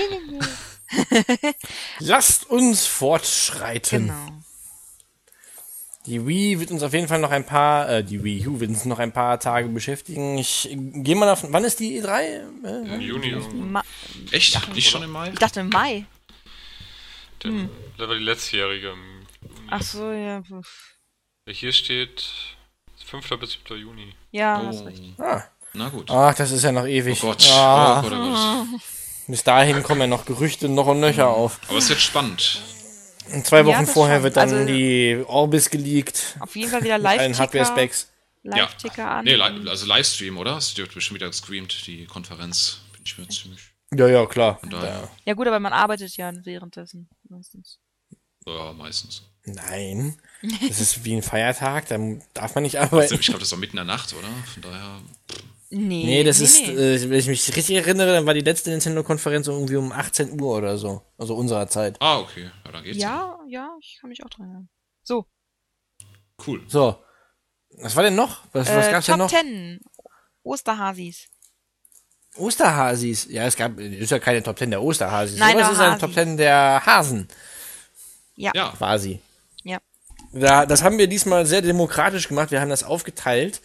Lasst uns fortschreiten. Genau. Die Wii wird uns auf jeden Fall noch die Wii U wird uns noch ein paar Tage beschäftigen. Ich gehe mal davon, wann ist die E3? Im Juni. Echt? Nicht schon im Mai? Ich dachte im Mai. Das war die letztjährige im Juni. Ach so, ja. Hier steht 5. bis 7. Juni. Ja, hast recht. Na gut. Ach, das ist ja noch ewig. Oh Gott. Oh Gott. Bis dahin kommen ja noch Gerüchte noch und nöcher auf. Aber es wird spannend. Und 2 Wochen vorher schon. wird dann die Orbis geleakt. Auf jeden Fall wieder Allen Hardware-Specs. Live-Ticker an. Nee, also Livestream, oder? Es wird bestimmt wieder gescreamt, die Konferenz. Bin ich mir ziemlich. Ja, klar. Ja gut, aber man arbeitet ja währenddessen meistens. Ja, meistens. Nein. Das ist wie ein Feiertag, da darf man nicht arbeiten. Also, ich glaube, das war mitten in der Nacht, oder? Von daher. Nee, das ist, wenn ich mich richtig erinnere, dann war die letzte Nintendo-Konferenz irgendwie um 18 Uhr oder so. Also unserer Zeit. Ah, okay. Ja, dann geht's ja, ich kann mich auch dran erinnern. So. Cool. So. Was war denn noch? Was gab's denn noch? Top 10. Osterhasis. Osterhasis? Ja, ist ja keine Top 10 der Osterhasis. Nein, aber es ist eine Top 10 der Hasen. Ja. Quasi. Ja. Das haben wir diesmal sehr demokratisch gemacht. Wir haben das aufgeteilt.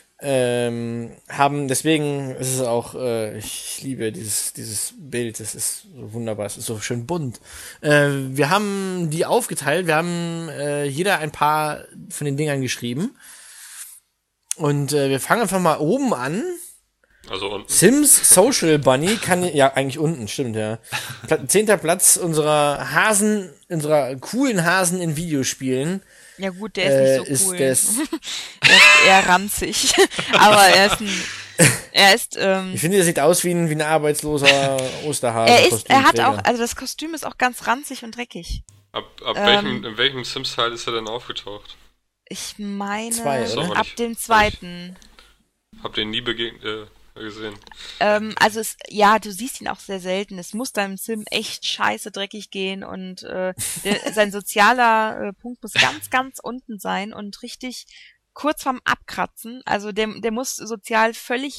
Deswegen ist es auch, ich liebe dieses Bild, das ist so wunderbar, es ist so schön bunt. Wir haben die aufgeteilt, wir haben jeder ein paar von den Dingern geschrieben und wir fangen einfach mal oben an. Also unten. Sims Social Bunny eigentlich unten, stimmt, ja. 10. Platz unserer coolen Hasen in Videospielen. Ja gut, der ist nicht so cool. Der ist eher ranzig. Aber er ist ich finde, er sieht aus wie ein arbeitsloser Osterhase. Also das Kostüm ist auch ganz ranzig und dreckig. In welchem Sims-Teil ist er denn aufgetaucht? Ich meine, 2, oder? ab dem 2. Habt ihr ihn nie gesehen? Also du siehst ihn auch sehr selten. Es muss deinem Sim echt scheiße dreckig gehen und sein sozialer Punkt muss ganz, ganz unten sein und richtig kurz vorm Abkratzen. Also der muss sozial völlig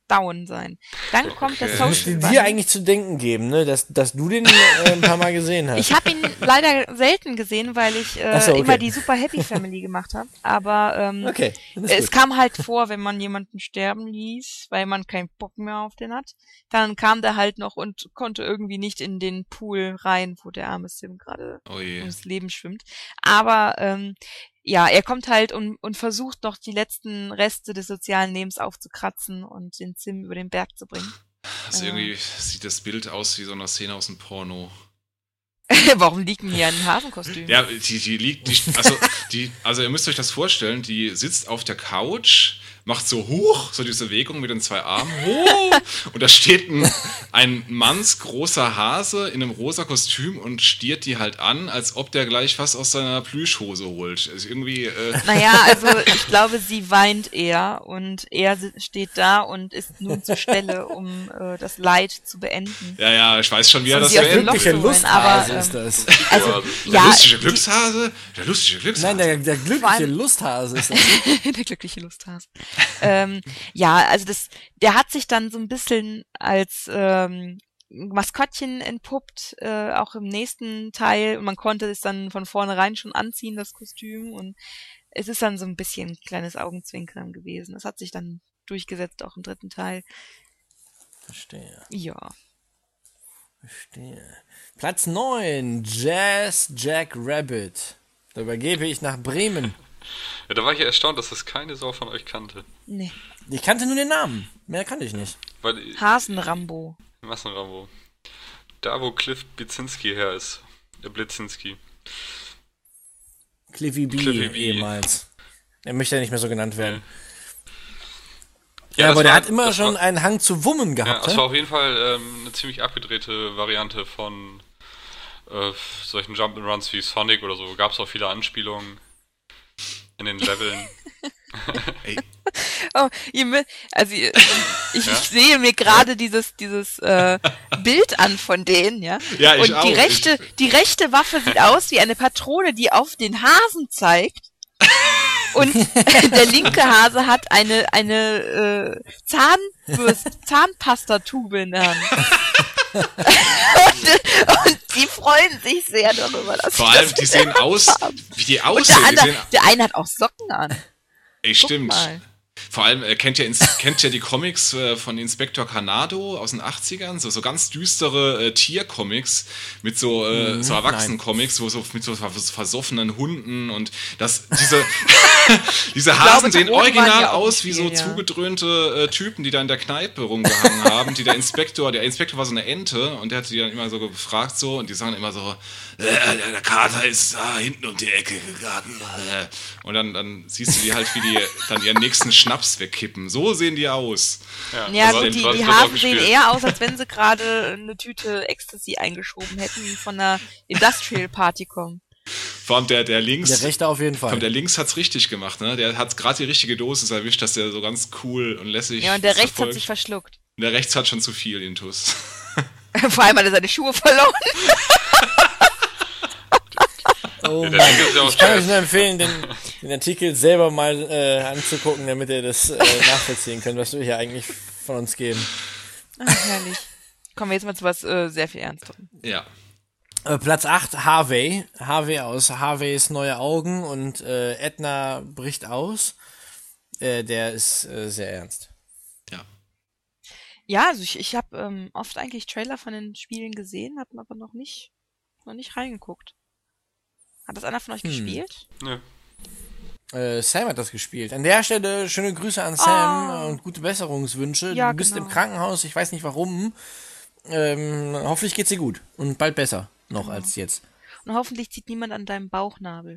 down sein. Dann kommt der Das müsste Social dir Bunny. eigentlich zu denken geben, ne? Dass du den ein paar Mal gesehen hast. Ich habe ihn leider selten gesehen, weil ich Ach so, okay. immer die Super Happy Family gemacht habe. Aber Okay, das ist es gut. kam halt vor, wenn man jemanden sterben ließ, weil man keinen Bock mehr auf den hat, dann kam der halt noch und konnte irgendwie nicht in den Pool rein, wo der arme Sim gerade Oh je. ums Leben schwimmt. Aber ja, er kommt halt und versucht noch die letzten Reste des sozialen Lebens aufzukratzen und den Sim über den Berg zu bringen. Also irgendwie sieht das Bild aus wie so eine Szene aus dem Porno. Warum liegt denn hier ein Hasenkostüm? Ja, die liegt, also ihr müsst euch das vorstellen, die sitzt auf der Couch, macht so hoch, so diese Bewegung mit den zwei Armen, hoch, und da steht ein mannsgroßer Hase in einem rosa Kostüm und stiert die halt an, als ob der gleich was aus seiner Plüschhose holt. Also irgendwie, Naja, also ich glaube, sie weint eher und er steht da und ist nun zur Stelle, um das Leid zu beenden. ja, ich weiß schon, wie er So das sie aus dem beendet. Loch Glückliche zu holen, aber, Lusthase ist das. Also, Der ja, lustige Glückshase? Der lustige Glückshase? Nein, der glückliche allem- Lusthase ist das. der glückliche Lusthase. Ja, also der hat sich dann so ein bisschen als Maskottchen entpuppt, auch im nächsten Teil. Und man konnte es dann von vornherein schon anziehen, das Kostüm. Und es ist dann so ein bisschen ein kleines Augenzwinkern gewesen. Das hat sich dann durchgesetzt, auch im dritten Teil. Verstehe. Ja. Platz 9, Jazz Jack Rabbit. Da übergebe ich nach Bremen. Ja, da war ich ja erstaunt, dass das keine Sau von euch kannte. Nee. Ich kannte nur den Namen. Mehr kannte ich nicht. Weil, Hasenrambo. Massenrambo. Da, wo Cliff Blitzinski her ist. Der Blitzinski. Cliffy B. Cliffy B. ehemals. Er möchte ja nicht mehr so genannt werden. Ja, Ja, das aber der war- hat immer das schon war- einen Hang zu Wummen Ja, gehabt. es hä? war auf jeden Fall eine ziemlich abgedrehte Variante von solchen Jump'n'Runs wie Sonic oder so. Gab es auch viele Anspielungen in den Leveln. Ey, Oh, ich sehe mir gerade dieses Bild an von denen, ja. Ja, ich und auch. die rechte Waffe sieht aus wie eine Patrone, die auf den Hasen zeigt. Und der linke Hase hat eine Zahnpastatube in der Hand. und die freuen sich sehr darüber, dass vor sie allem, das die sehen aus, wie die und aussehen. der eine hat auch Socken an. Ey, Guck stimmt. mal. Vor allem, kennt ja die Comics von Inspektor Canado aus den 80ern? So ganz düstere Tiercomics mit so Erwachsenen-Comics, mit so versoffenen Hunden und diese Hasen sehen Drogen waren original ja auch aus nicht wie viel, so ja. zugedröhnte Typen, die da in der Kneipe rumgehangen haben, der Inspektor war so eine Ente und der hat die dann immer so gefragt so und die sagen immer so, der Kater ist da hinten um die Ecke gegangen. Und dann siehst du die halt, wie die dann ihren nächsten Schnaps wegkippen. So sehen die aus. Ja, Also gut, den- die was Hasen auch sehen gespielt. eher aus, als wenn sie gerade eine Tüte Ecstasy eingeschoben hätten, die von einer Industrial Party kommen. Vor allem der links, Der rechte auf jeden Fall. der links hat's richtig gemacht, ne? Der hat gerade die richtige Dosis erwischt, dass der so ganz cool und lässig. Ja, und der rechts hat verfolgt. sich verschluckt. Und der rechts hat schon zu viel, Intus. Vor allem hat er seine Schuhe verloren. Oh Ja, Mann. der linke ist ja auch Ich kann euch Jazz. nur empfehlen, den Artikel selber mal anzugucken, damit ihr das nachvollziehen könnt, was wir hier eigentlich von uns geben. Ach, herrlich. Kommen wir jetzt mal zu was sehr viel Ernsterem. Ja. Platz 8, Harvey. Harvey aus Harveys Neue Augen und Edna bricht aus. Der ist sehr ernst. Ja. Ja, also ich habe oft eigentlich Trailer von den Spielen gesehen, habe aber noch nicht reingeguckt. Hat das einer von euch gespielt? Nö. Sam hat das gespielt. An der Stelle schöne Grüße an Sam und gute Besserungswünsche. Ja, Du bist genau. im Krankenhaus, ich weiß nicht warum. Hoffentlich geht's dir gut und bald besser noch als jetzt. Und hoffentlich zieht niemand an deinem Bauchnabel.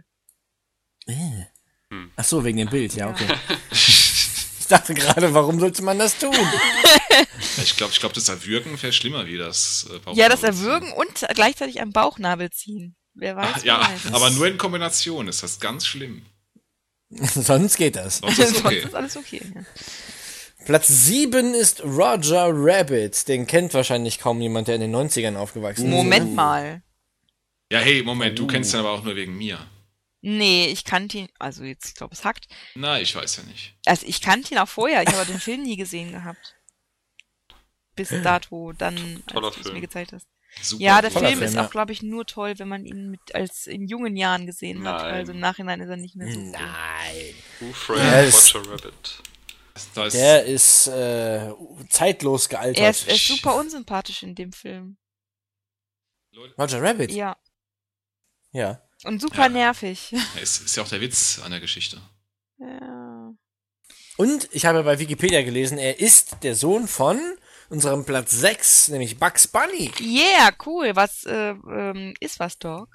Ach so, wegen dem Bild, ja, okay. Ich dachte gerade, warum sollte man das tun? Ich glaube, das Erwürgen wäre schlimmer wie das Ja, das Bauchnabelziehen. Erwürgen und gleichzeitig am Bauchnabel ziehen. Wer weiß, wer Ja, weiß. aber nur in Kombination ist das ganz schlimm. Sonst geht das. Sonst ist Sonst okay. ist alles okay. Ja. Platz 7 ist Roger Rabbit. Den kennt wahrscheinlich kaum jemand, der in den 90ern aufgewachsen ist. Moment mal. Ja, hey, Moment, du kennst den aber auch nur wegen mir. Nee, ich kannte ihn, also jetzt, ich glaube, es hackt. Na, ich weiß ja nicht. Also ich kannte ihn auch vorher, ich habe den Film nie gesehen gehabt. bis dato, dann, Toller als du es Film. mir gezeigt hast. Super. Ja, der Toller Film Film, ist ja. auch, glaube ich, nur toll, wenn man ihn in jungen Jahren gesehen hat. Nein. Also im Nachhinein ist er nicht mehr so cool. Nein. Who Ja, Framed es- Roger Rabbit? Da ist, Der ist zeitlos gealtert. Er ist super unsympathisch in dem Film. Roger Rabbit? Ja. Ja. Und super Ja. nervig. ist ja auch der Witz an der Geschichte. Ja. Und ich habe bei Wikipedia gelesen, er ist der Sohn von unserem Platz 6, nämlich Bugs Bunny. Yeah, cool. Was ist was, Dog?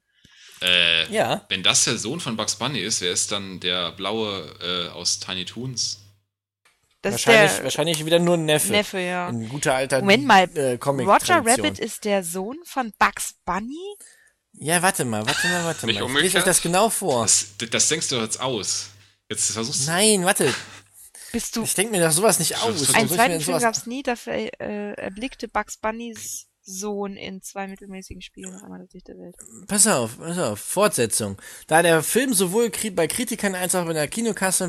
Ja. Wenn das der Sohn von Bugs Bunny ist, wer ist dann der blaue aus Tiny Toons? Das ist Wahrscheinlich wieder nur ein der Neffe. Neffe, ja. Ein guter alter Moment mal, Comic Roger Rabbit ist der Sohn von Bugs Bunny? Ja, warte mal. Nicht Ich lese euch umgekehrt? das genau vor. Das denkst du jetzt aus. Jetzt versuchst du. Nein, warte. Bist du... Ich denke mir doch sowas nicht aus. Einen Wo Einen soll ich mir zweiten denn Film sowas- gab's nie, dafür erblickte Bugs Bunnys Sohn in 2 mittelmäßigen Spielen nach einmal das Licht der Welt. Pass auf. Fortsetzung. Da der Film sowohl bei Kritikern als auch in der Kinokasse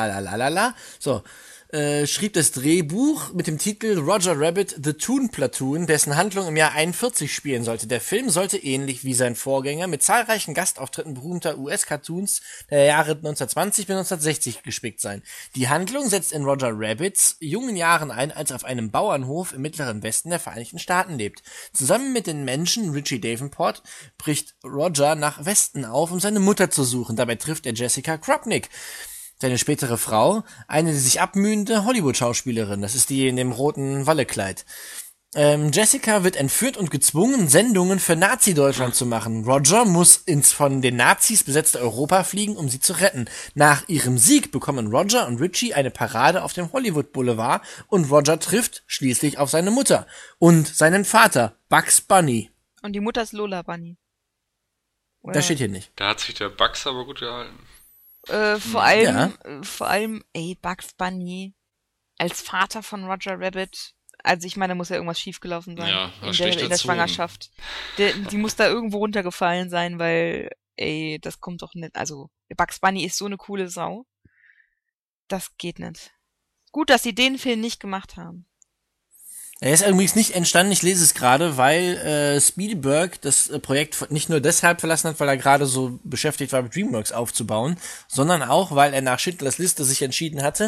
so, schrieb das Drehbuch mit dem Titel Roger Rabbit The Toon Platoon, dessen Handlung im Jahr 41 spielen sollte. Der Film sollte ähnlich wie sein Vorgänger mit zahlreichen Gastauftritten berühmter US-Cartoons der Jahre 1920 bis 1960 gespickt sein. Die Handlung setzt in Roger Rabbits jungen Jahren ein, als er auf einem Bauernhof im mittleren Westen der Vereinigten Staaten lebt. Zusammen mit den Menschen Richie Davenport bricht Roger nach Westen auf, um seine Mutter zu suchen. Dabei trifft er Jessica Krupnik, seine spätere Frau, eine sich abmühende Hollywood-Schauspielerin. Das ist die in dem roten Wallekleid. Jessica wird entführt und gezwungen, Sendungen für Nazi-Deutschland zu machen. Roger muss ins von den Nazis besetzte Europa fliegen, um sie zu retten. Nach ihrem Sieg bekommen Roger und Richie eine Parade auf dem Hollywood Boulevard und Roger trifft schließlich auf seine Mutter und seinen Vater, Bugs Bunny. Und die Mutter ist Lola Bunny. Oder? Das steht hier nicht. Da hat sich der Bugs aber gut gehalten. Vor allem, ey, Bugs Bunny als Vater von Roger Rabbit. Also ich meine, da muss ja irgendwas schiefgelaufen sein Ja, in schlecht der erzogen. Schwangerschaft. Die muss da irgendwo runtergefallen sein, weil, ey, das kommt doch nicht. Also Bugs Bunny ist so eine coole Sau. Das geht nicht. Gut, dass sie den Film nicht gemacht haben. Er ist übrigens nicht entstanden, ich lese es gerade, weil Spielberg das Projekt nicht nur deshalb verlassen hat, weil er gerade so beschäftigt war, DreamWorks aufzubauen, sondern auch, weil er nach Schindlers Liste sich entschieden hatte,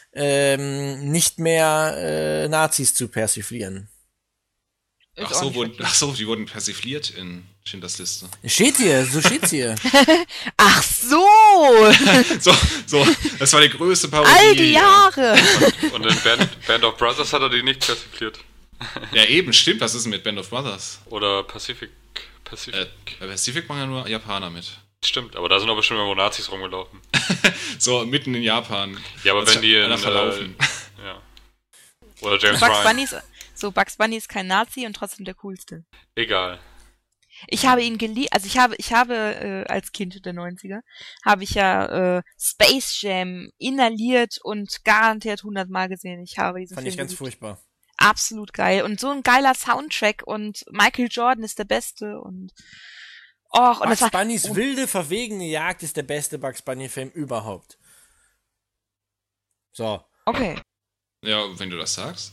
nicht mehr Nazis zu persiflieren. Ist Ach auch so, nicht verkehrt. die wurden persifliert in Schindlers Liste. Steht's hier. Ach so! So, das war die größte Parodie. All die Jahre! Und in Band of Brothers hat er die nicht persifliert. Ja, eben, stimmt, was ist denn mit Band of Brothers? Oder Pacific. Bei Pacific machen ja nur Japaner mit. Stimmt, aber da sind doch bestimmt irgendwo Nazis rumgelaufen. So, mitten in Japan. Ja, aber Hat wenn sich die einer verlaufen. ja. Oder James Bugs Bunny ist kein Nazi und trotzdem der coolste. Egal. Ich habe ihn geliebt, also ich habe als Kind der 90er, habe ich ja Space Jam inhaliert und garantiert 100-mal gesehen. Ich habe diesen Fand Film ich ganz geliebt. furchtbar. Absolut geil. Und so ein geiler Soundtrack und Michael Jordan ist der Beste und Bugs Bunnys wilde, verwegene Jagd ist der beste Bugs Bunny-Film überhaupt. So. Okay. Ja, wenn du das sagst.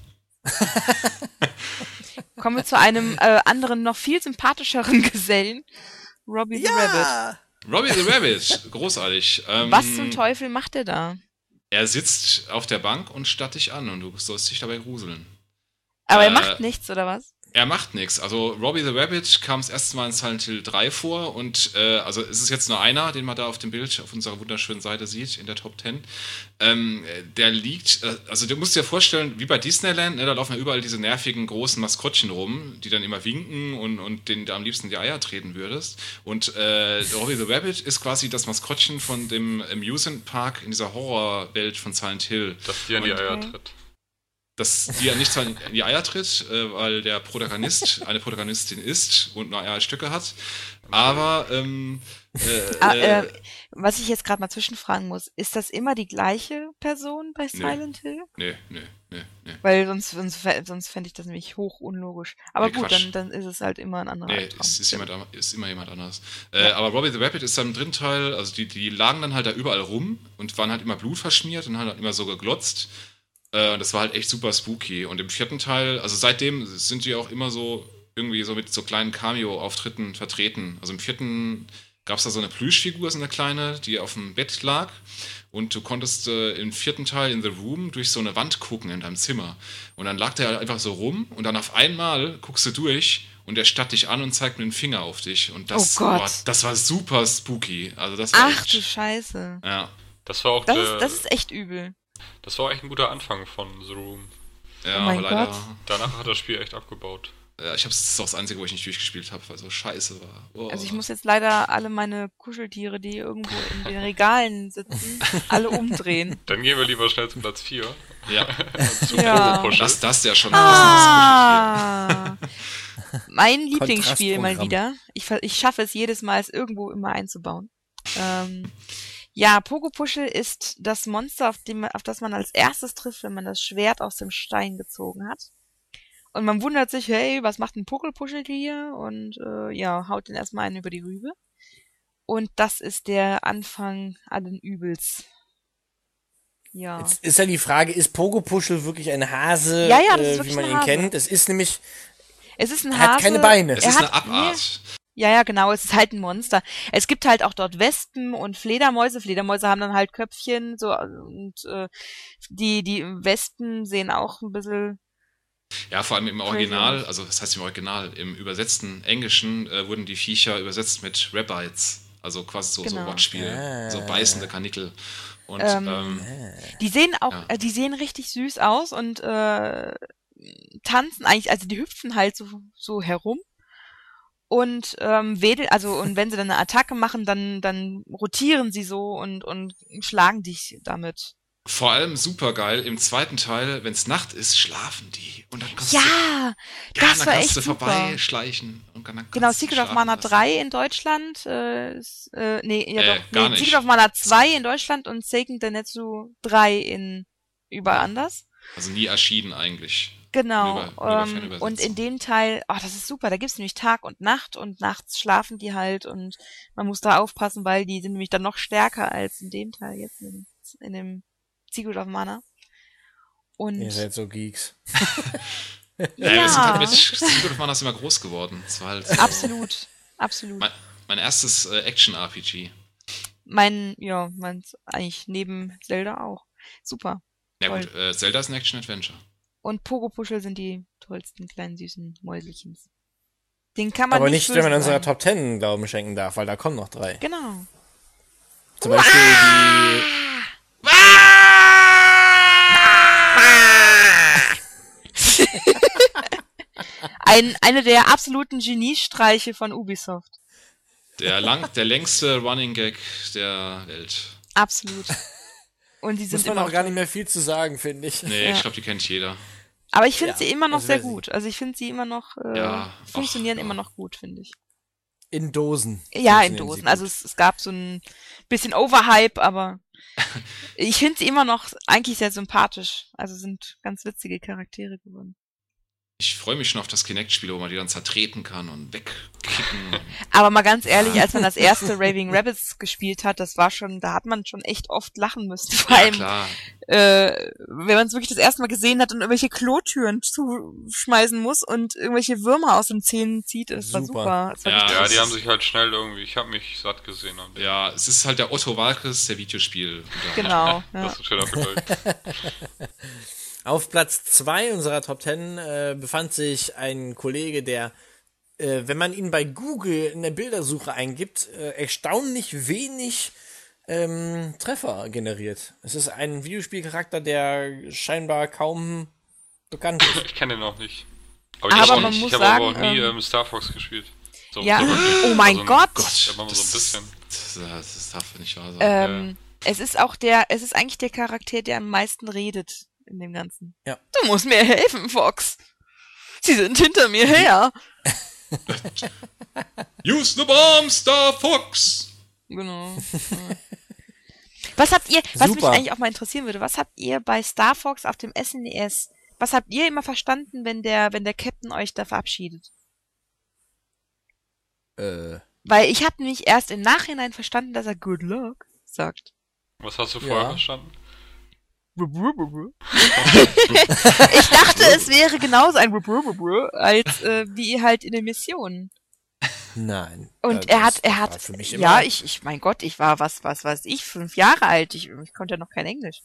Kommen wir zu einem anderen, noch viel sympathischeren Gesellen. Robbie the Rabbit. Robbie the Rabbit, großartig. Was zum Teufel macht er da? Er sitzt auf der Bank und starrt dich an und du sollst dich dabei gruseln. Aber er macht nichts, oder was? Er macht nichts. Also Robbie the Rabbit kam das erste Mal in Silent Hill 3 vor und also es ist jetzt nur einer, den man da auf dem Bild auf unserer wunderschönen Seite sieht, in der Top 10. Der liegt, also du musst dir vorstellen, wie bei Disneyland, ne, da laufen ja überall diese nervigen großen Maskottchen rum, die dann immer winken und denen du am liebsten die Eier treten würdest. Und Robbie the Rabbit ist quasi das Maskottchen von dem Amusement Park in dieser Horrorwelt von Silent Hill. Dass die an die Eier tritt. Dass die ja nicht in die Eier tritt, weil der Protagonist eine Protagonistin ist und nur Eierstücke hat. Aber was ich jetzt gerade mal zwischenfragen muss, ist das immer die gleiche Person bei Silent Hill? Nee. Weil sonst fände ich das nämlich hoch unlogisch. Aber Nee, gut, Quatsch. dann ist es halt immer ein anderer Nee, Albtraum. ist immer jemand anderes. Aber Robbie the Rabbit ist dann im dritten Teil, also die lagen dann halt da überall rum und waren halt immer blutverschmiert und haben halt immer so geglotzt. Das war halt echt super spooky. Und im 4. Teil, also seitdem sind die auch immer so irgendwie so mit so kleinen Cameo-Auftritten vertreten. Also im 4. gab es da so eine Plüschfigur, so eine kleine, die auf dem Bett lag. Und du konntest im 4. Teil in The Room durch so eine Wand gucken in deinem Zimmer. Und dann lag der halt einfach so rum und dann auf einmal guckst du durch und der starrt dich an und zeigt mit dem Finger auf dich. Und das, Oh Gott. boah, das war super spooky. Also das war Ach du echt, Scheiße. ja. Das war auch Das ist echt übel. das war echt ein guter Anfang von The Room. Ja, Oh mein aber leider. Gott. Danach hat das Spiel echt abgebaut. Ja, das ist auch das Einzige, wo ich nicht durchgespielt habe, weil so scheiße war. Oh. Also ich muss jetzt leider alle meine Kuscheltiere, die irgendwo in den Regalen sitzen, alle umdrehen. Dann gehen wir lieber schnell zu Platz 4. Ja, Zu Ja. Pogo-Puschel. das ja schon Ah! Mein Lieblingsspiel mal Kontrastprogramm. wieder. Ich schaffe es jedes Mal, es irgendwo immer einzubauen. Ja, Pogo-Puschel ist das Monster, auf das man als erstes trifft, wenn man das Schwert aus dem Stein gezogen hat. Und man wundert sich, hey, was macht ein Pogo-Puschel hier? Und ja, haut den erstmal einen über die Rübe. Und das ist der Anfang allen Übels. Ja. Jetzt ist ja die Frage, ist Pogo-Puschel wirklich ein Hase, Ja, das ist wie wirklich man ein ihn Hase. kennt? Es ist nämlich, Es ist ein er Hase. hat keine Beine. Es Er ist hat- eine Abart. Ja, genau, es ist halt ein Monster. Es gibt halt auch dort Wespen und Fledermäuse. Fledermäuse haben dann halt Köpfchen, so, und die Wespen sehen auch ein bisschen. Ja, vor allem im Crazy Original, aus. also das heißt im Original, im übersetzten Englischen wurden die Viecher übersetzt mit Rabbites. Also quasi so Genau. Wortspiel, Ah. so beißende Kanickel. Und Die sehen auch, Ja. die sehen richtig süß aus und tanzen eigentlich, also die hüpfen halt so herum. Und wedeln, also und wenn sie dann eine Attacke machen, dann rotieren sie so und schlagen dich damit. vor allem super geil, im 2. Teil, wenn es Nacht ist, schlafen die. Und dann kannst Ja, du, das dann war kannst echt du super. vorbeischleichen. Und dann kannst Genau, du Secret of schlafen Mana lassen. 3 in Deutschland, nee, ja doch, gar nee, nicht. Secret of Mana 2 in Deutschland und Seiken Densetsu 3 in überall anders. Also nie erschienen eigentlich. Genau, Nur über Fernübersetzung. und in dem Teil, das ist super, da gibt's nämlich Tag und Nacht und nachts schlafen die halt und man muss da aufpassen, weil die sind nämlich dann noch stärker als in dem Teil jetzt in dem Secret of Mana. Und Ihr seid so Geeks. Wir sind halt mit Secret of Mana immer groß geworden. Das war halt absolut, absolut. mein erstes Action-RPG. Meins eigentlich neben Zelda auch. Super. Ja Toll. gut, Zelda ist ein Action-Adventure. Und Pogo-Puschel sind die tollsten kleinen süßen Mäuselchens. Den kann man Aber nicht, wenn man böse unserer sein. Top 10 Glauben schenken darf, weil da kommen noch 3. Genau. Zum Beispiel die... Eine der absoluten Geniestreiche von Ubisoft. Der längste Running Gag der Welt. Absolut. Und die sind Muss man immer auch gar nicht mehr viel zu sagen, finde ich. Nee, Ja. ich glaube, die kennt jeder. Aber ich finde Ja, sie immer noch das sehr weiß ich. gut. Also ich finde sie immer noch Ja, funktionieren ach, ja. immer noch gut, finde ich. In Dosen. Ja, in funktionieren sie Dosen. gut. Also es gab so ein bisschen Overhype, aber ich finde sie immer noch eigentlich sehr sympathisch. Also sind ganz witzige Charaktere geworden. Ich freue mich schon auf das Kinect-Spiel, wo man die dann zertreten kann und wegkicken. Aber mal ganz ehrlich, als man das erste Raving Rabbids gespielt hat, da hat man schon echt oft lachen müssen. Vor Ja, allem, klar. wenn man es wirklich das erste Mal gesehen hat und irgendwelche Klotüren zuschmeißen muss und irgendwelche Würmer aus den Zähnen zieht, das war Super. super. Das war Ja, richtig Ja, das die ist- haben sich halt schnell irgendwie, ich habe mich satt gesehen. An dem. Ja, es ist halt der Otto Walkes der Videospiel. genau. Ja. Das ist schön abgedeutet. Auf Platz 2 unserer Top 10 befand sich ein Kollege, der, wenn man ihn bei Google in der Bildersuche eingibt, erstaunlich wenig Treffer generiert. Es ist ein Videospielcharakter, der scheinbar kaum bekannt ist. Ich kenne den noch nicht. Aber ich habe man muss aber auch sagen, nie Star Fox gespielt. So, Ja. so wirklich. Oh mein Also, Gott. Aber so ein bisschen. Das darf nicht wahr sein. Es ist eigentlich der Charakter, der am meisten redet in dem Ganzen. Ja. Du musst mir helfen, Fox. Sie sind hinter mir her. Use the bomb, Star Fox! Genau. Ja. Was mich Super. eigentlich auch mal interessieren würde, was habt ihr bei Star Fox auf dem SNES, was habt ihr immer verstanden, wenn der Captain euch da verabschiedet? Weil ich habe nämlich erst im Nachhinein verstanden, dass er Good Luck sagt. Was hast du vorher Ja. verstanden? Ich dachte, es wäre genauso ein als wie halt in den Missionen. Nein. Und das er war hat, für mich ja, immer- mein Gott, ich war was weiß ich, 5 Jahre alt, ich konnte ja noch kein Englisch.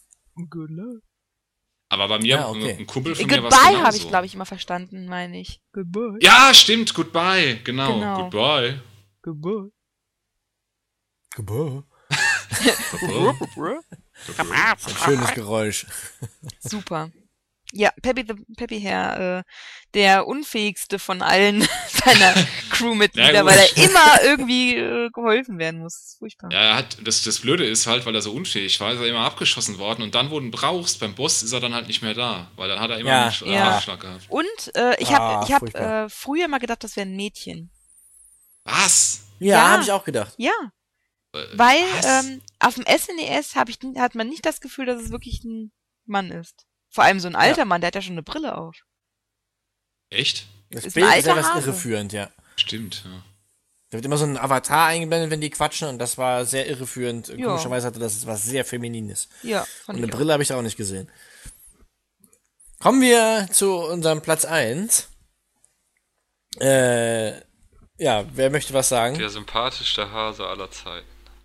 Aber bei mir, Ja, okay. ein Kumpel von mir war Goodbye habe ich, glaube ich, immer verstanden, meine ich. Goodbye. Ja, stimmt, Goodbye, genau. Genau. Goodbye. Goodbye. Gebäh. Goodbye. Ein schönes Geräusch. Super. Ja, Peppy Herr, der unfähigste von allen seiner Crewmitglieder, Ja, gut. weil er immer irgendwie geholfen werden muss. Das ist furchtbar. Ja, das Blöde ist halt, weil er so unfähig war, ist er immer abgeschossen worden und dann, wo du ihn brauchst, beim Boss ist er dann halt nicht mehr da, weil dann hat er immer Ja. einen Schlag gehabt. Und ich habe furchtbar. früher mal gedacht, das wäre ein Mädchen. Was? Ja, Ja. habe ich auch gedacht. Ja, weil Was? auf dem SNES hat man nicht das Gefühl, dass es wirklich ein Mann ist. Vor allem so ein alter Mann, der hat ja schon eine Brille auf. Echt? Das Ist ein Bild ist alter etwas Hase. irreführend, ja. Stimmt, ja. Da wird immer so ein Avatar eingeblendet, wenn die quatschen, und das war sehr irreführend. Ja. Komischerweise hatte das was sehr Feminines. Ja, Und fand eine ich auch. Brille habe ich da auch nicht gesehen. Kommen wir zu unserem Platz 1. Ja, wer möchte was sagen? Der sympathischste Hase aller Zeiten.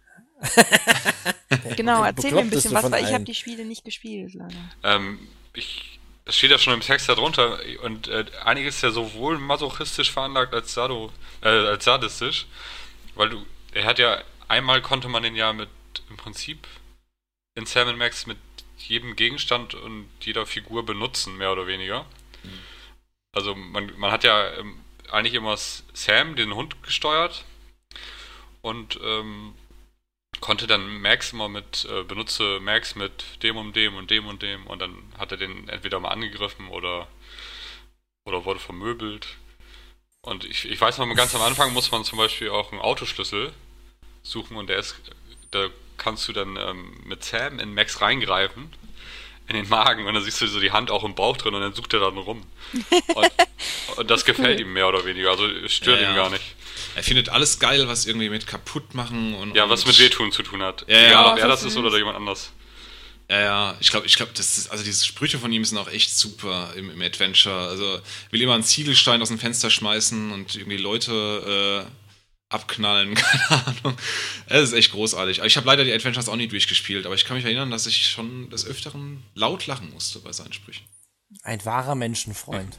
Genau, erzähl mir ein bisschen Bekloppteste was, von weil ich habe allen. die Spiele nicht gespielt, leider. Das steht ja schon im Text darunter und einiges ist ja sowohl masochistisch veranlagt als sadistisch, weil er hat ja, einmal konnte man den ja im Prinzip in Sam Max mit jedem Gegenstand und jeder Figur benutzen, mehr oder weniger. Also man hat ja eigentlich immer Sam, den Hund, gesteuert und konnte dann Max immer benutze Max mit dem und dem und dem und dem und dann hat er den entweder mal angegriffen oder wurde vermöbelt. Und ich weiß noch, ganz am Anfang muss man zum Beispiel auch einen Autoschlüssel suchen und da kannst du dann mit Sam in Max reingreifen in den Magen und dann siehst du so die Hand auch im Bauch drin und dann sucht er dann rum. Und das gefällt ihm mehr oder weniger, also es stört ihn gar nicht. Er findet alles geil, was irgendwie mit kaputt machen und... Ja, was mit Wehtun zu tun hat. Ja, Egal, ob ja, er das das ist ist- oder jemand anders. Ja, ich glaube, das ist, also diese Sprüche von ihm sind auch echt super im Adventure. Also will immer einen Ziegelstein aus dem Fenster schmeißen und irgendwie Leute abknallen, keine Ahnung. Es ist echt großartig. Ich habe leider die Adventures auch nie durchgespielt, aber ich kann mich erinnern, dass ich schon des Öfteren laut lachen musste bei seinen Sprüchen. Ein wahrer Menschenfreund.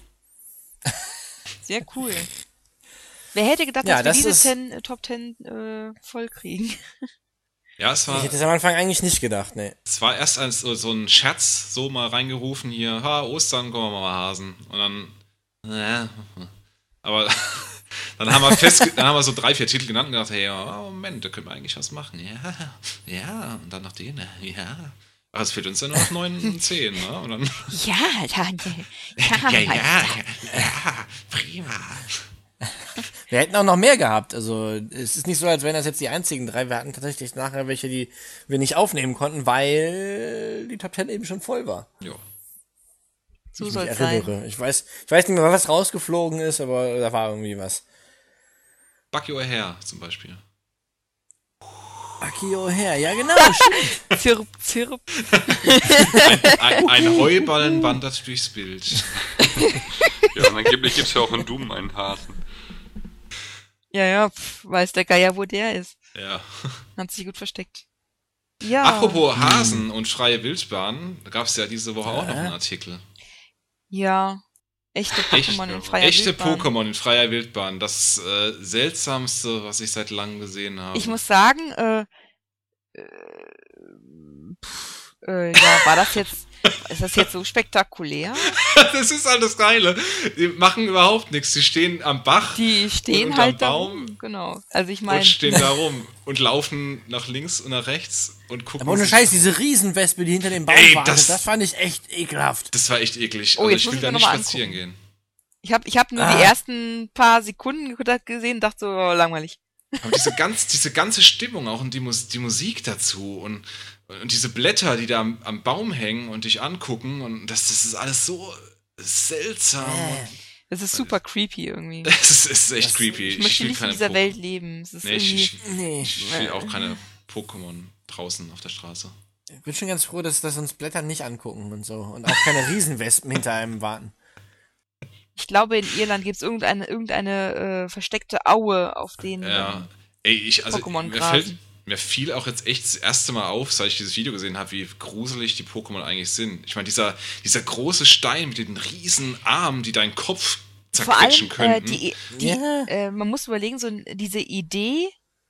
Sehr cool. Wer hätte gedacht, Ja, dass wir das diese Top 10 voll kriegen? Ja, es Ich hätte es am Anfang eigentlich nicht gedacht, ne. war erst als so ein Scherz so mal reingerufen hier, Ostern, kommen wir mal Hasen. Und dann, aber dann haben wir so 3, 4 Titel genannt und gedacht, hey, Moment, da können wir eigentlich was machen. Ja, und dann noch den, ja. Ach, es fehlt uns ja nur noch 9 und 10, ne? Und dann, Ja, Daniel. ja, prima. Wir hätten auch noch mehr gehabt. Also es ist nicht so, als wären das jetzt die einzigen 3. Wir hatten tatsächlich nachher welche, die wir nicht aufnehmen konnten, weil die Top 10 eben schon voll war. Jo. So Ich soll mich es sein. erinnere. Ich weiß nicht mehr, was rausgeflogen ist, aber da war irgendwie was. Bucky O'Hare zum Beispiel. Bucky O'Hare, ja genau, stimmt. Zirp, zirp. Ein Heuballen wandert durchs Bild. Ja, und angeblich gibt es ja auch in Doom einen Hasen. Ja, weiß der Geier, wo der ist. Ja. Hat sich gut versteckt. Ja. Apropos Hasen und freie Wildbahn, da gab es ja diese Woche auch noch einen Artikel. Ja. Echte Pokémon in freier Echte Wildbahn. Pokémon in freier Wildbahn. Das seltsamste, was ich seit langem gesehen habe. Ich muss sagen, ja, ist das jetzt so spektakulär? Das ist halt das Geile. Die machen überhaupt nichts. Die stehen am Bach Die stehen Und halt da unterm Baum rum, genau. Also ich und meine, stehen da rum und laufen nach links und nach rechts und gucken. Aber ohne sich- Scheiß, diese Riesenwespe, die hinter dem Baum Ey, wartet, das- das fand ich echt ekelhaft. Das war echt eklig. Oh, Also jetzt ich muss will ich da mir nicht noch mal spazieren angucken. gehen. ich hab nur die ersten paar Sekunden gesehen, dachte so, oh, langweilig. Aber diese ganze Stimmung auch und die Musik dazu und diese Blätter, die da am Baum hängen und dich angucken und das ist alles so seltsam. Das ist super creepy irgendwie. Es ist echt creepy. Ich möchte will nicht in keine dieser Pokémon. Welt leben. Es ist Nee, irgendwie, ich will auch keine Pokémon draußen auf der Straße. Ich bin schon ganz froh, dass uns Blätter nicht angucken und so. Und auch keine Riesenwespen hinter einem warten. Ich glaube, in Irland gibt's irgendeine versteckte Aue, auf denen Ja. Ey, Pokémon mir fiel auch jetzt echt das erste Mal auf, seit ich dieses Video gesehen habe, wie gruselig die Pokémon eigentlich sind. Ich meine, dieser große Stein mit den riesen Armen, die deinen Kopf vor allem zerquetschen könnten. man muss überlegen, so diese Idee,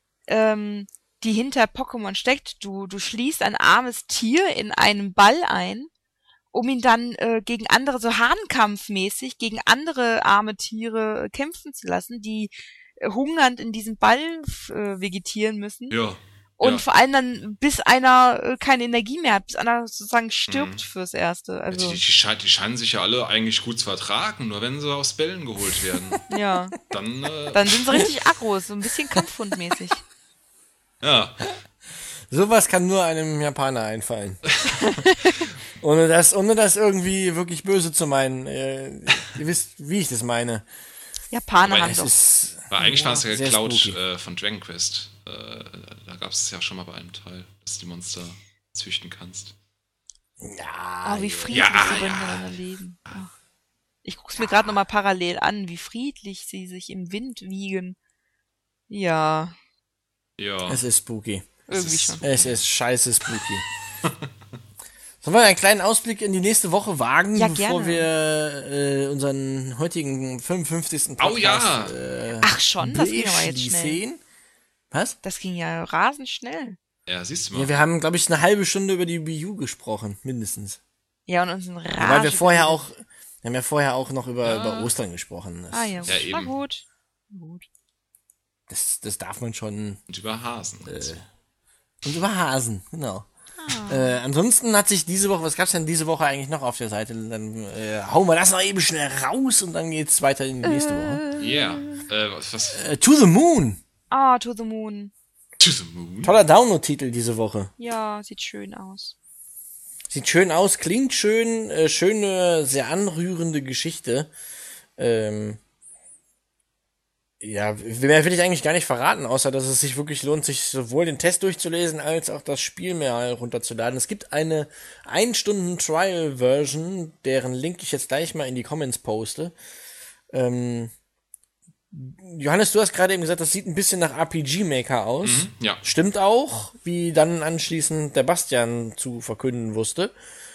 die hinter Pokémon steckt, du schließt ein armes Tier in einen Ball ein, um ihn dann gegen andere, so hahnkampfmäßig, gegen andere arme Tiere kämpfen zu lassen, die hungernd in diesem Ball vegetieren müssen. Ja. Und vor allem dann, bis einer keine Energie mehr hat, bis einer sozusagen stirbt fürs Erste. Also, Die scheinen sich ja alle eigentlich gut zu vertragen, nur wenn sie aus Bällen geholt werden. ja. Dann sind sie richtig aggro, so ein bisschen Kampfhundmäßig. ja. Sowas kann nur einem Japaner einfallen. ohne das irgendwie wirklich böse zu meinen. Ihr wisst, wie ich das meine. Japaner Aber haben Es doch. ist Eigentlich war es ja sehr geklaut spooky. von Dragon Quest. Da gab es ja schon mal bei einem Teil, dass du die Monster züchten kannst. Ja, Oh, wie friedlich Ja, sie miteinander leben. Ach. Ich guck's mir gerade nochmal parallel an, wie friedlich sie sich im Wind wiegen. Ja, Ja. es ist spooky. irgendwie ist- schon. Es ist scheiße spooky. Sollen wir einen kleinen Ausblick in die nächste Woche wagen, Ja, bevor gerne. wir unseren heutigen 55. Podcast Oh ja. Ach schon, das ging aber jetzt schnell. beschließen? Was? Das ging ja rasend schnell. Ja, siehst du mal. Ja, wir haben, glaube ich, eine halbe Stunde über die Wii U gesprochen, mindestens. Ja, und uns ein Weil Rage. wir haben ja vorher auch noch über Ostern gesprochen. Das, Ah ja, Ja, war eben. gut. Gut. das darf man schon. Und über Hasen. Und über Hasen, genau. Ah. Ansonsten hat sich diese Woche, was gab's denn diese Woche eigentlich noch auf der Seite? Dann hauen wir das noch eben schnell raus und dann geht's weiter in die nächste Woche. Yeah. Was? To the Moon. Ah, To the Moon. To the Moon. Toller Download-Titel diese Woche. Ja, sieht schön aus. Sieht schön aus, klingt schön, schöne, sehr anrührende Geschichte. Ja, mehr will ich eigentlich gar nicht verraten, außer dass es sich wirklich lohnt, sich sowohl den Test durchzulesen, als auch das Spiel mehr runterzuladen. Es gibt eine 1-Stunden-Trial-Version, deren Link ich jetzt gleich mal in die Comments poste. Johannes, du hast gerade eben gesagt, das sieht ein bisschen nach RPG Maker aus. Ja. Stimmt auch, wie dann anschließend der Bastian zu verkünden wusste.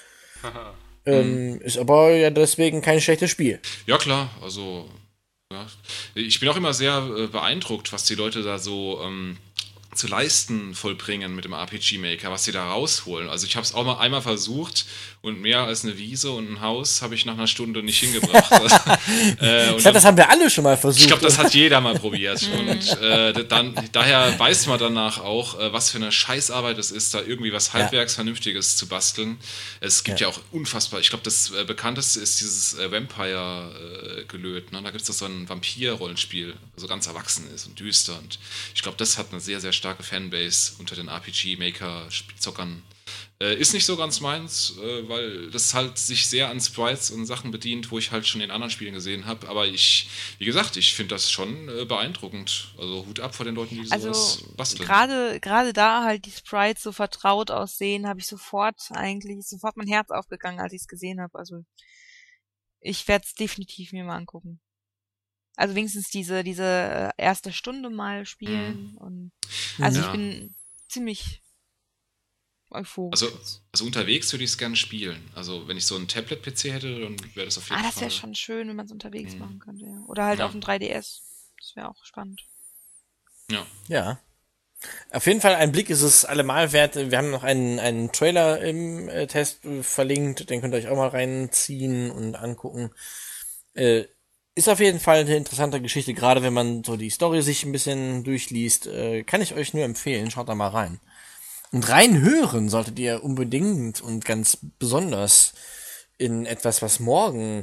Ist aber ja deswegen kein schlechtes Spiel. Ja, klar. Also, ja. Ich bin auch immer sehr beeindruckt, was die Leute da so zu leisten vollbringen mit dem RPG Maker, was sie da rausholen. Also ich habe es auch mal einmal versucht und mehr als eine Wiese und ein Haus habe ich nach einer Stunde nicht hingebracht. Ich glaube, das haben wir alle schon mal versucht. Ich glaube, das hat jeder mal probiert. Und daher weiß man danach auch, was für eine Scheißarbeit es ist, da irgendwie was halbwegs Vernünftiges zu basteln. Es gibt ja auch unfassbar, ich glaube, das bekannteste ist dieses Vampire-Gelöt. Ne? Da gibt es so ein Vampir-Rollenspiel, so ganz erwachsen ist und düster. Und ich glaube, das hat eine sehr, sehr starke Fanbase unter den RPG-Maker-Zockern. Ist nicht so ganz meins, weil das halt sich sehr an Sprites und Sachen bedient, wo ich halt schon in anderen Spielen gesehen habe. Aber wie gesagt, ich finde das schon beeindruckend. Also Hut ab vor den Leuten, die sowas basteln. Gerade da halt die Sprites so vertraut aussehen, habe ich sofort mein Herz aufgegangen, als ich es gesehen habe. Also ich werde es definitiv mir mal angucken. Also wenigstens diese erste Stunde mal spielen. Und also ich bin ziemlich euphorisch. Also unterwegs würde ich es gerne spielen. Also wenn ich so einen Tablet-PC hätte, dann wäre das auf jeden Fall. Das wäre schon schön, wenn man es unterwegs machen könnte, ja. Oder halt auf dem 3DS. Das wäre auch spannend. Ja. Ja. Auf jeden Fall ein Blick ist es allemal wert. Wir haben noch einen Trailer im Test verlinkt, den könnt ihr euch auch mal reinziehen und angucken. Ist auf jeden Fall eine interessante Geschichte, gerade wenn man so die Story sich ein bisschen durchliest. Kann ich euch nur empfehlen, schaut da mal rein. Und reinhören solltet ihr unbedingt und ganz besonders in etwas, was morgen,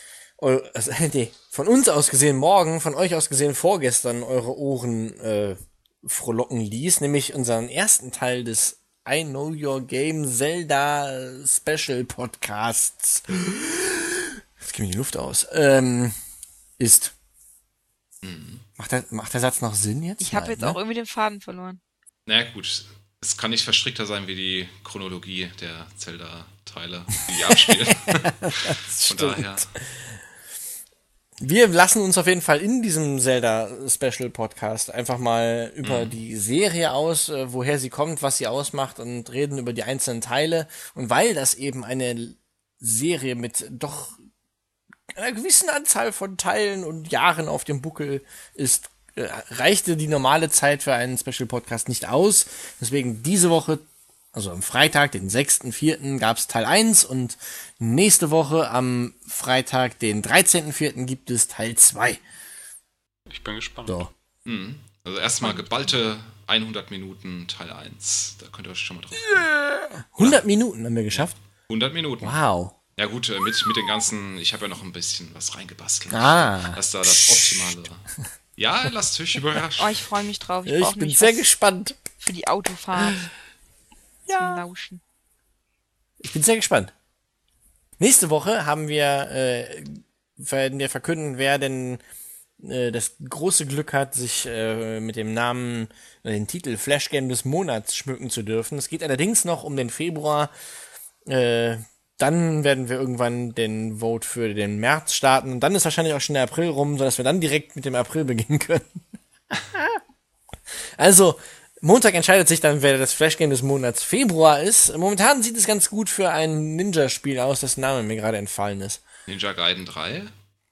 von uns aus gesehen morgen, von euch aus gesehen vorgestern eure Ohren frohlocken ließ, nämlich unseren ersten Teil des I Know Your Game Zelda Special Podcasts. Jetzt geht mir die Luft aus. Ist. Macht der Satz noch Sinn jetzt? Ich habe Nein, jetzt ne? auch irgendwie den Faden verloren. Na gut. Es kann nicht verstrickter sein wie die Chronologie der Zelda-Teile, die die abspielen. Von daher. Wir lassen uns auf jeden Fall in diesem Zelda-Special-Podcast einfach mal über die Serie aus, woher sie kommt, was sie ausmacht und reden über die einzelnen Teile. Und weil das eben eine Serie mit doch einer gewissen Anzahl von Teilen und Jahren auf dem Buckel ist, reichte die normale Zeit für einen Special-Podcast nicht aus. Deswegen diese Woche, also am Freitag, den 6.4. gab's Teil 1 und nächste Woche am Freitag, den 13.4. gibt es Teil 2. Ich bin gespannt. So. Also erstmal geballte 100 Minuten Teil 1. Da könnt ihr euch schon mal drauf. 100 Minuten haben wir geschafft. 100 Minuten. Wow. Ja gut, mit den ganzen, ich habe ja noch ein bisschen was reingebastelt. Ah. Dass da das Optimale. Ja, lasst euch überraschen. Oh, ich freue mich drauf. Ich brauch bin nämlich sehr was gespannt. für die Autofahrt. Zum Lauschen. Ich bin sehr gespannt. Nächste Woche werden wir verkünden, wer denn das große Glück hat, sich mit dem Namen, den Titel Flash Game des Monats schmücken zu dürfen. Es geht allerdings noch um den Februar. Dann werden wir irgendwann den Vote für den März starten. Und dann ist wahrscheinlich auch schon der April rum, sodass wir dann direkt mit dem April beginnen können. Also, Montag entscheidet sich dann, wer das Flash Game des Monats Februar ist. Momentan sieht es ganz gut für ein Ninja-Spiel aus, dessen Name mir gerade entfallen ist. Ninja Gaiden 3?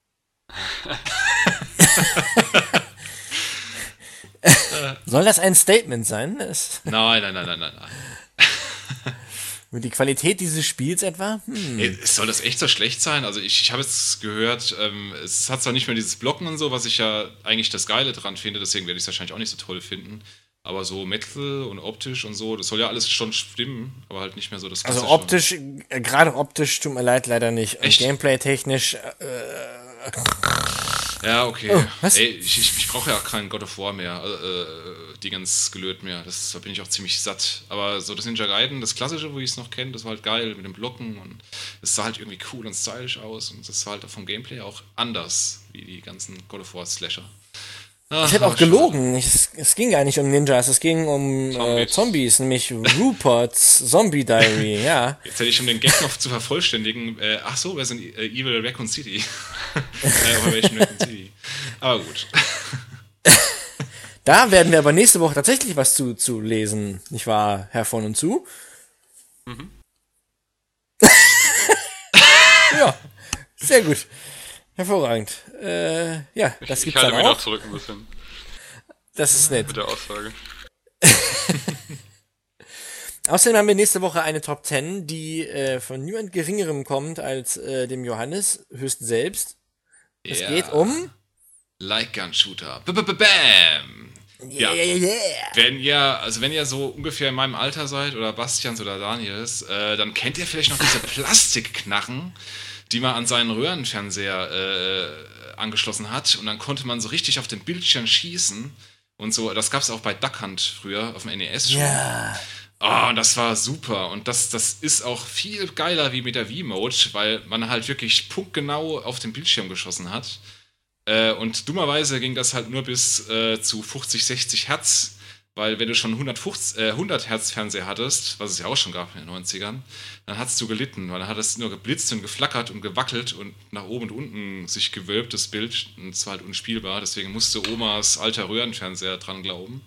Soll das ein Statement sein? Nein. Mit die Qualität dieses Spiels etwa? Soll das echt so schlecht sein? Also ich habe jetzt gehört, es hat zwar nicht mehr dieses Blocken und so, was ich ja eigentlich das Geile dran finde, deswegen werde ich es wahrscheinlich auch nicht so toll finden. Aber so Metal und optisch und so, das soll ja alles schon stimmen, aber halt nicht mehr so das Also Klassische. optisch, gerade optisch, tut mir leid, leider nicht. Und Echt? Gameplay-technisch, Ja, okay. Oh, was? Ey, ich brauche ja keinen God of War mehr, Dingens gelöt mehr. Da bin ich auch ziemlich satt. Aber so das Ninja Gaiden, das Klassische, wo ich es noch kenne, das war halt geil mit dem Blocken und es sah halt irgendwie cool und stylisch aus und das war halt vom Gameplay auch anders wie die ganzen God of War Slasher. ich hätte auch gelogen. Es ging gar nicht um Ninjas, es ging um Zombies, nämlich Rupert's Zombie Diary, ja. Jetzt hätte ich, um den Gag noch zu vervollständigen, ach so, wir sind Evil Raccoon City. Operation Raccoon City. Aber gut. Da werden wir aber nächste Woche tatsächlich was zu lesen, nicht wahr, Herr von und zu? Ja, sehr gut. Hervorragend. Ja, das Ich gibt's halte dann mich noch auch. zurück ein bisschen Das ist nett. mit der Aussage. Außerdem haben wir nächste Woche eine Top 10, die von niemand Geringerem kommt als dem Johannes höchst selbst. Es geht um... Light Gun Shooter. Bam! Ja. Wenn ihr so ungefähr in meinem Alter seid, oder Bastians oder Daniels, dann kennt ihr vielleicht noch diese Plastikknarren, die man an seinen Röhrenfernseher angeschlossen hat. Und dann konnte man so richtig auf den Bildschirm schießen. Und so, das gab es auch bei Duck Hunt früher auf dem NES schon. Ja. Oh, und das war super. Und das ist auch viel geiler wie mit der Wii-Mode, weil man halt wirklich punktgenau auf den Bildschirm geschossen hat. Und dummerweise ging das halt nur bis zu 50, 60 Hertz, weil wenn du schon 100 Hertz Fernseher hattest, was es ja auch schon gab in den 90ern, dann hattest du gelitten, weil dann hat es nur geblitzt und geflackert und gewackelt und nach oben und unten sich gewölbt, das Bild, und es war halt unspielbar, deswegen musste Omas alter Röhrenfernseher dran glauben.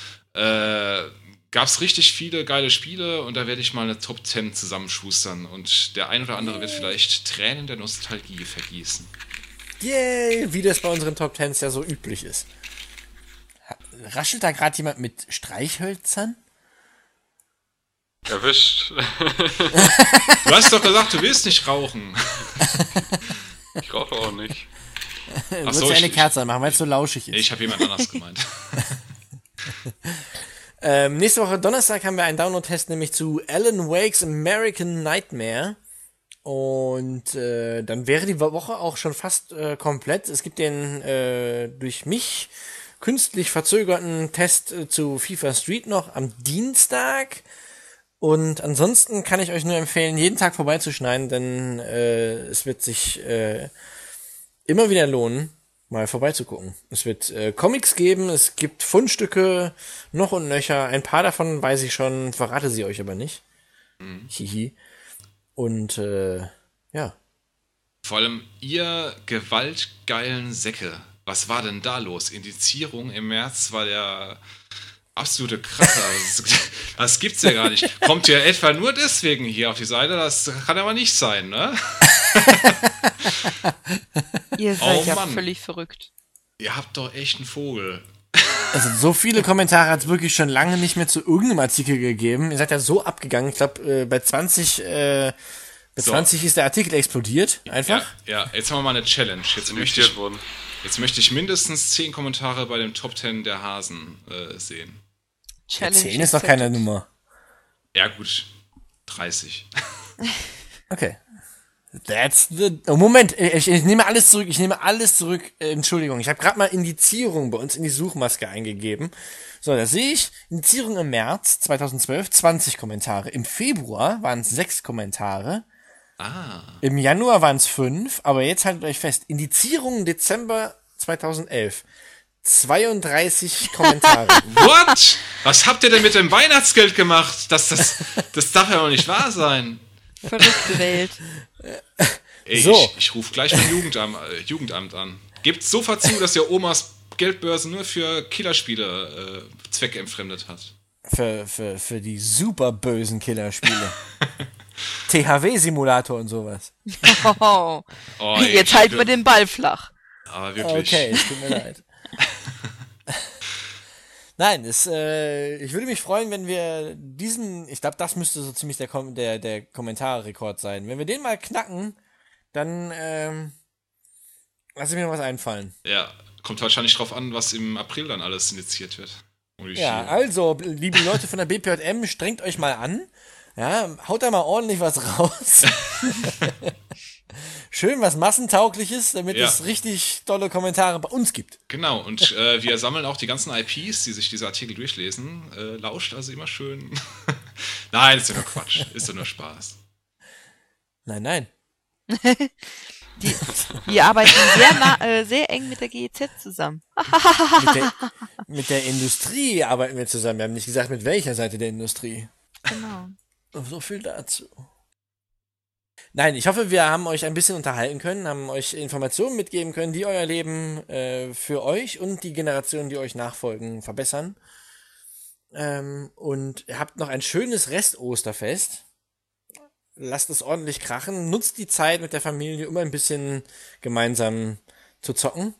Gab es richtig viele geile Spiele und da werde ich mal eine Top 10 zusammenschustern und der ein oder andere wird vielleicht Tränen der Nostalgie vergießen. Yay, wie das bei unseren Top 10s ja so üblich ist. Raschelt da gerade jemand mit Streichhölzern? Erwischt. Du hast doch gesagt, du willst nicht rauchen. Ich rauche auch nicht. Du Ach willst so, ja eine ich- Kerze anmachen, weil es so lauschig ist. Ich habe jemand anders gemeint. Nächste Woche Donnerstag haben wir einen Download-Test, nämlich zu Alan Wake's American Nightmare. Und dann wäre die Woche auch schon fast komplett. Es gibt den durch mich künstlich verzögerten Test zu FIFA Street noch am Dienstag. Und ansonsten kann ich euch nur empfehlen, jeden Tag vorbeizuschneiden, denn es wird sich immer wieder lohnen. mal vorbeizugucken. Es wird Comics geben, es gibt Fundstücke noch und nöcher. Ein paar davon weiß ich schon, verrate sie euch aber nicht. Hihi. Und ja. Vor allem ihr gewaltgeilen Säcke. Was war denn da los? Indizierung im März war der absolute Kracher. Das gibt's ja gar nicht. Kommt ihr etwa nur deswegen hier auf die Seite? Das kann aber nicht sein, ne? Ihr seid ja Mann. völlig verrückt. Ihr habt doch echt einen Vogel. Also so viele Kommentare hat es wirklich schon lange nicht mehr zu irgendeinem Artikel gegeben. Ihr seid ja so abgegangen. Ich glaube, bei 20 ist der Artikel explodiert. Einfach. Ja, jetzt haben wir mal eine Challenge. Jetzt möchte ich mindestens 10 Kommentare bei dem Top 10 der Hasen sehen. Challenge 10 ist doch keine Nummer. Ja gut, 30. Okay. Moment, ich nehme alles zurück. Entschuldigung, ich habe gerade mal Indizierung bei uns in die Suchmaske eingegeben. So, da sehe ich Indizierung im März 2012, 20 Kommentare. Im Februar waren es 6 Kommentare. Im Januar waren es 5, aber jetzt haltet euch fest, Indizierung Dezember 2011. 32 Kommentare. What? Was habt ihr denn mit dem Weihnachtsgeld gemacht? Das darf ja doch nicht wahr sein. Verrückte Welt. Ey, So. ich rufe gleich beim Jugendamt an. Gebt sofort zu, dass ihr Omas Geldbörse nur für Killerspiele Zwecke entfremdet hat. Für die super bösen Killerspiele. THW-Simulator und sowas. Oh. Ey, Jetzt halten wir den Ball flach. Aber wirklich. Okay, es tut mir leid. Nein, ich würde mich freuen, wenn wir ich glaube, das müsste so ziemlich der Kommentarrekord sein. Wenn wir den mal knacken, dann lasse ich mir noch was einfallen. Ja, kommt wahrscheinlich drauf an, was im April dann alles indiziert wird. Ja, also, liebe Leute von der BPJM, strengt euch mal an. Ja, haut da mal ordentlich was raus. Schön was Massentaugliches, damit es richtig tolle Kommentare bei uns gibt. Genau, und wir sammeln auch die ganzen IPs, die sich diese Artikel durchlesen. Lauscht also immer schön. Nein, ist ja nur Quatsch. Ist ja nur Spaß. Nein. Wir arbeiten sehr eng mit der GEZ zusammen. Mit der Industrie arbeiten wir zusammen. Wir haben nicht gesagt, mit welcher Seite der Industrie. Genau. So viel dazu. Nein, ich hoffe, wir haben euch ein bisschen unterhalten können, haben euch Informationen mitgeben können, die euer Leben für euch und die Generationen, die euch nachfolgen, verbessern. Und ihr habt noch ein schönes Rest-Osterfest. Lasst es ordentlich krachen. Nutzt die Zeit mit der Familie, um ein bisschen gemeinsam zu zocken.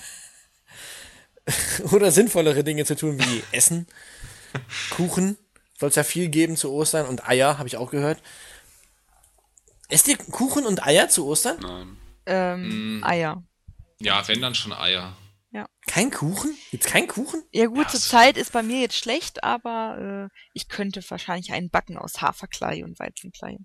Oder sinnvollere Dinge zu tun, wie Essen, Kuchen. Soll es ja viel geben zu Ostern und Eier, habe ich auch gehört. Esst ihr Kuchen und Eier zu Ostern? Nein. Eier. Ja, wenn dann schon Eier. Ja. Kein Kuchen? Gibt's keinen Kuchen? Ja gut, Ja, zur Zeit ist bei mir jetzt schlecht, aber ich könnte wahrscheinlich einen backen aus Haferklei und Weizenklei.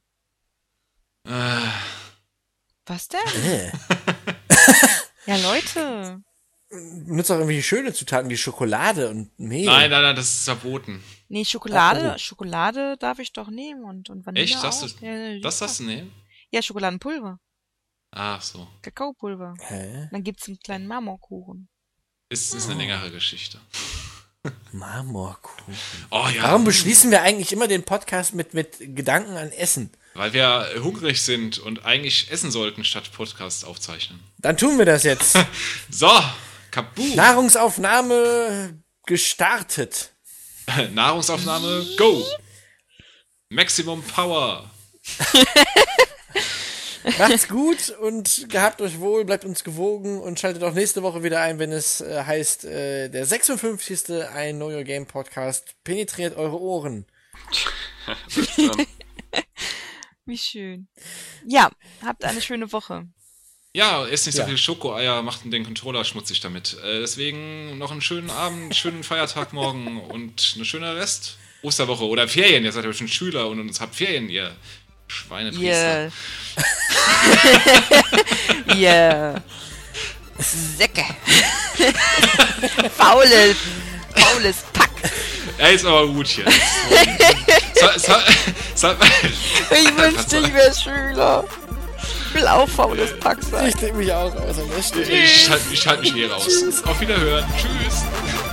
Was denn? Ja, Leute. Nutzt auch irgendwie schöne Zutaten wie Schokolade und Mehl. Nein, das ist verboten. Nee, Schokolade darf ich doch nehmen und Vanille Echt? auch. Das darfst du nehmen? Ja, Schokoladenpulver. Ach so. Kakaopulver. Hä? Dann gibt's einen kleinen Marmorkuchen. Ist eine längere Geschichte. Marmorkuchen. Oh ja. Warum beschließen wir eigentlich immer den Podcast mit Gedanken an Essen? Weil wir hungrig sind und eigentlich essen sollten, statt Podcast aufzeichnen. Dann tun wir das jetzt. So, Kabu. Nahrungsaufnahme gestartet. Nahrungsaufnahme, go. Maximum Power. Macht's gut und gehabt euch wohl, bleibt uns gewogen und schaltet auch nächste Woche wieder ein, wenn es heißt, der 56. Ein Know Your Game Podcast penetriert eure Ohren. Bis dann. Wie schön. Ja, habt eine schöne Woche. Ja, esst nicht so Ja. viel Schokoeier, macht den Controller schmutzig damit. Deswegen noch einen schönen Abend, einen schönen Feiertag morgen und eine schöne Osterwoche oder Ferien. Ihr seid ja schon Schüler und uns habt Ferien, ihr Schweinepriester. Ihr Säcke. Faules Pack. Ja, ist aber gut hier. Ich wünschte, ich wäre Schüler. will auch faules Pack sein. Ich leg mich auch aus an der Stelle. Ich halt mich eh raus. Auf Wiederhören. Tschüss.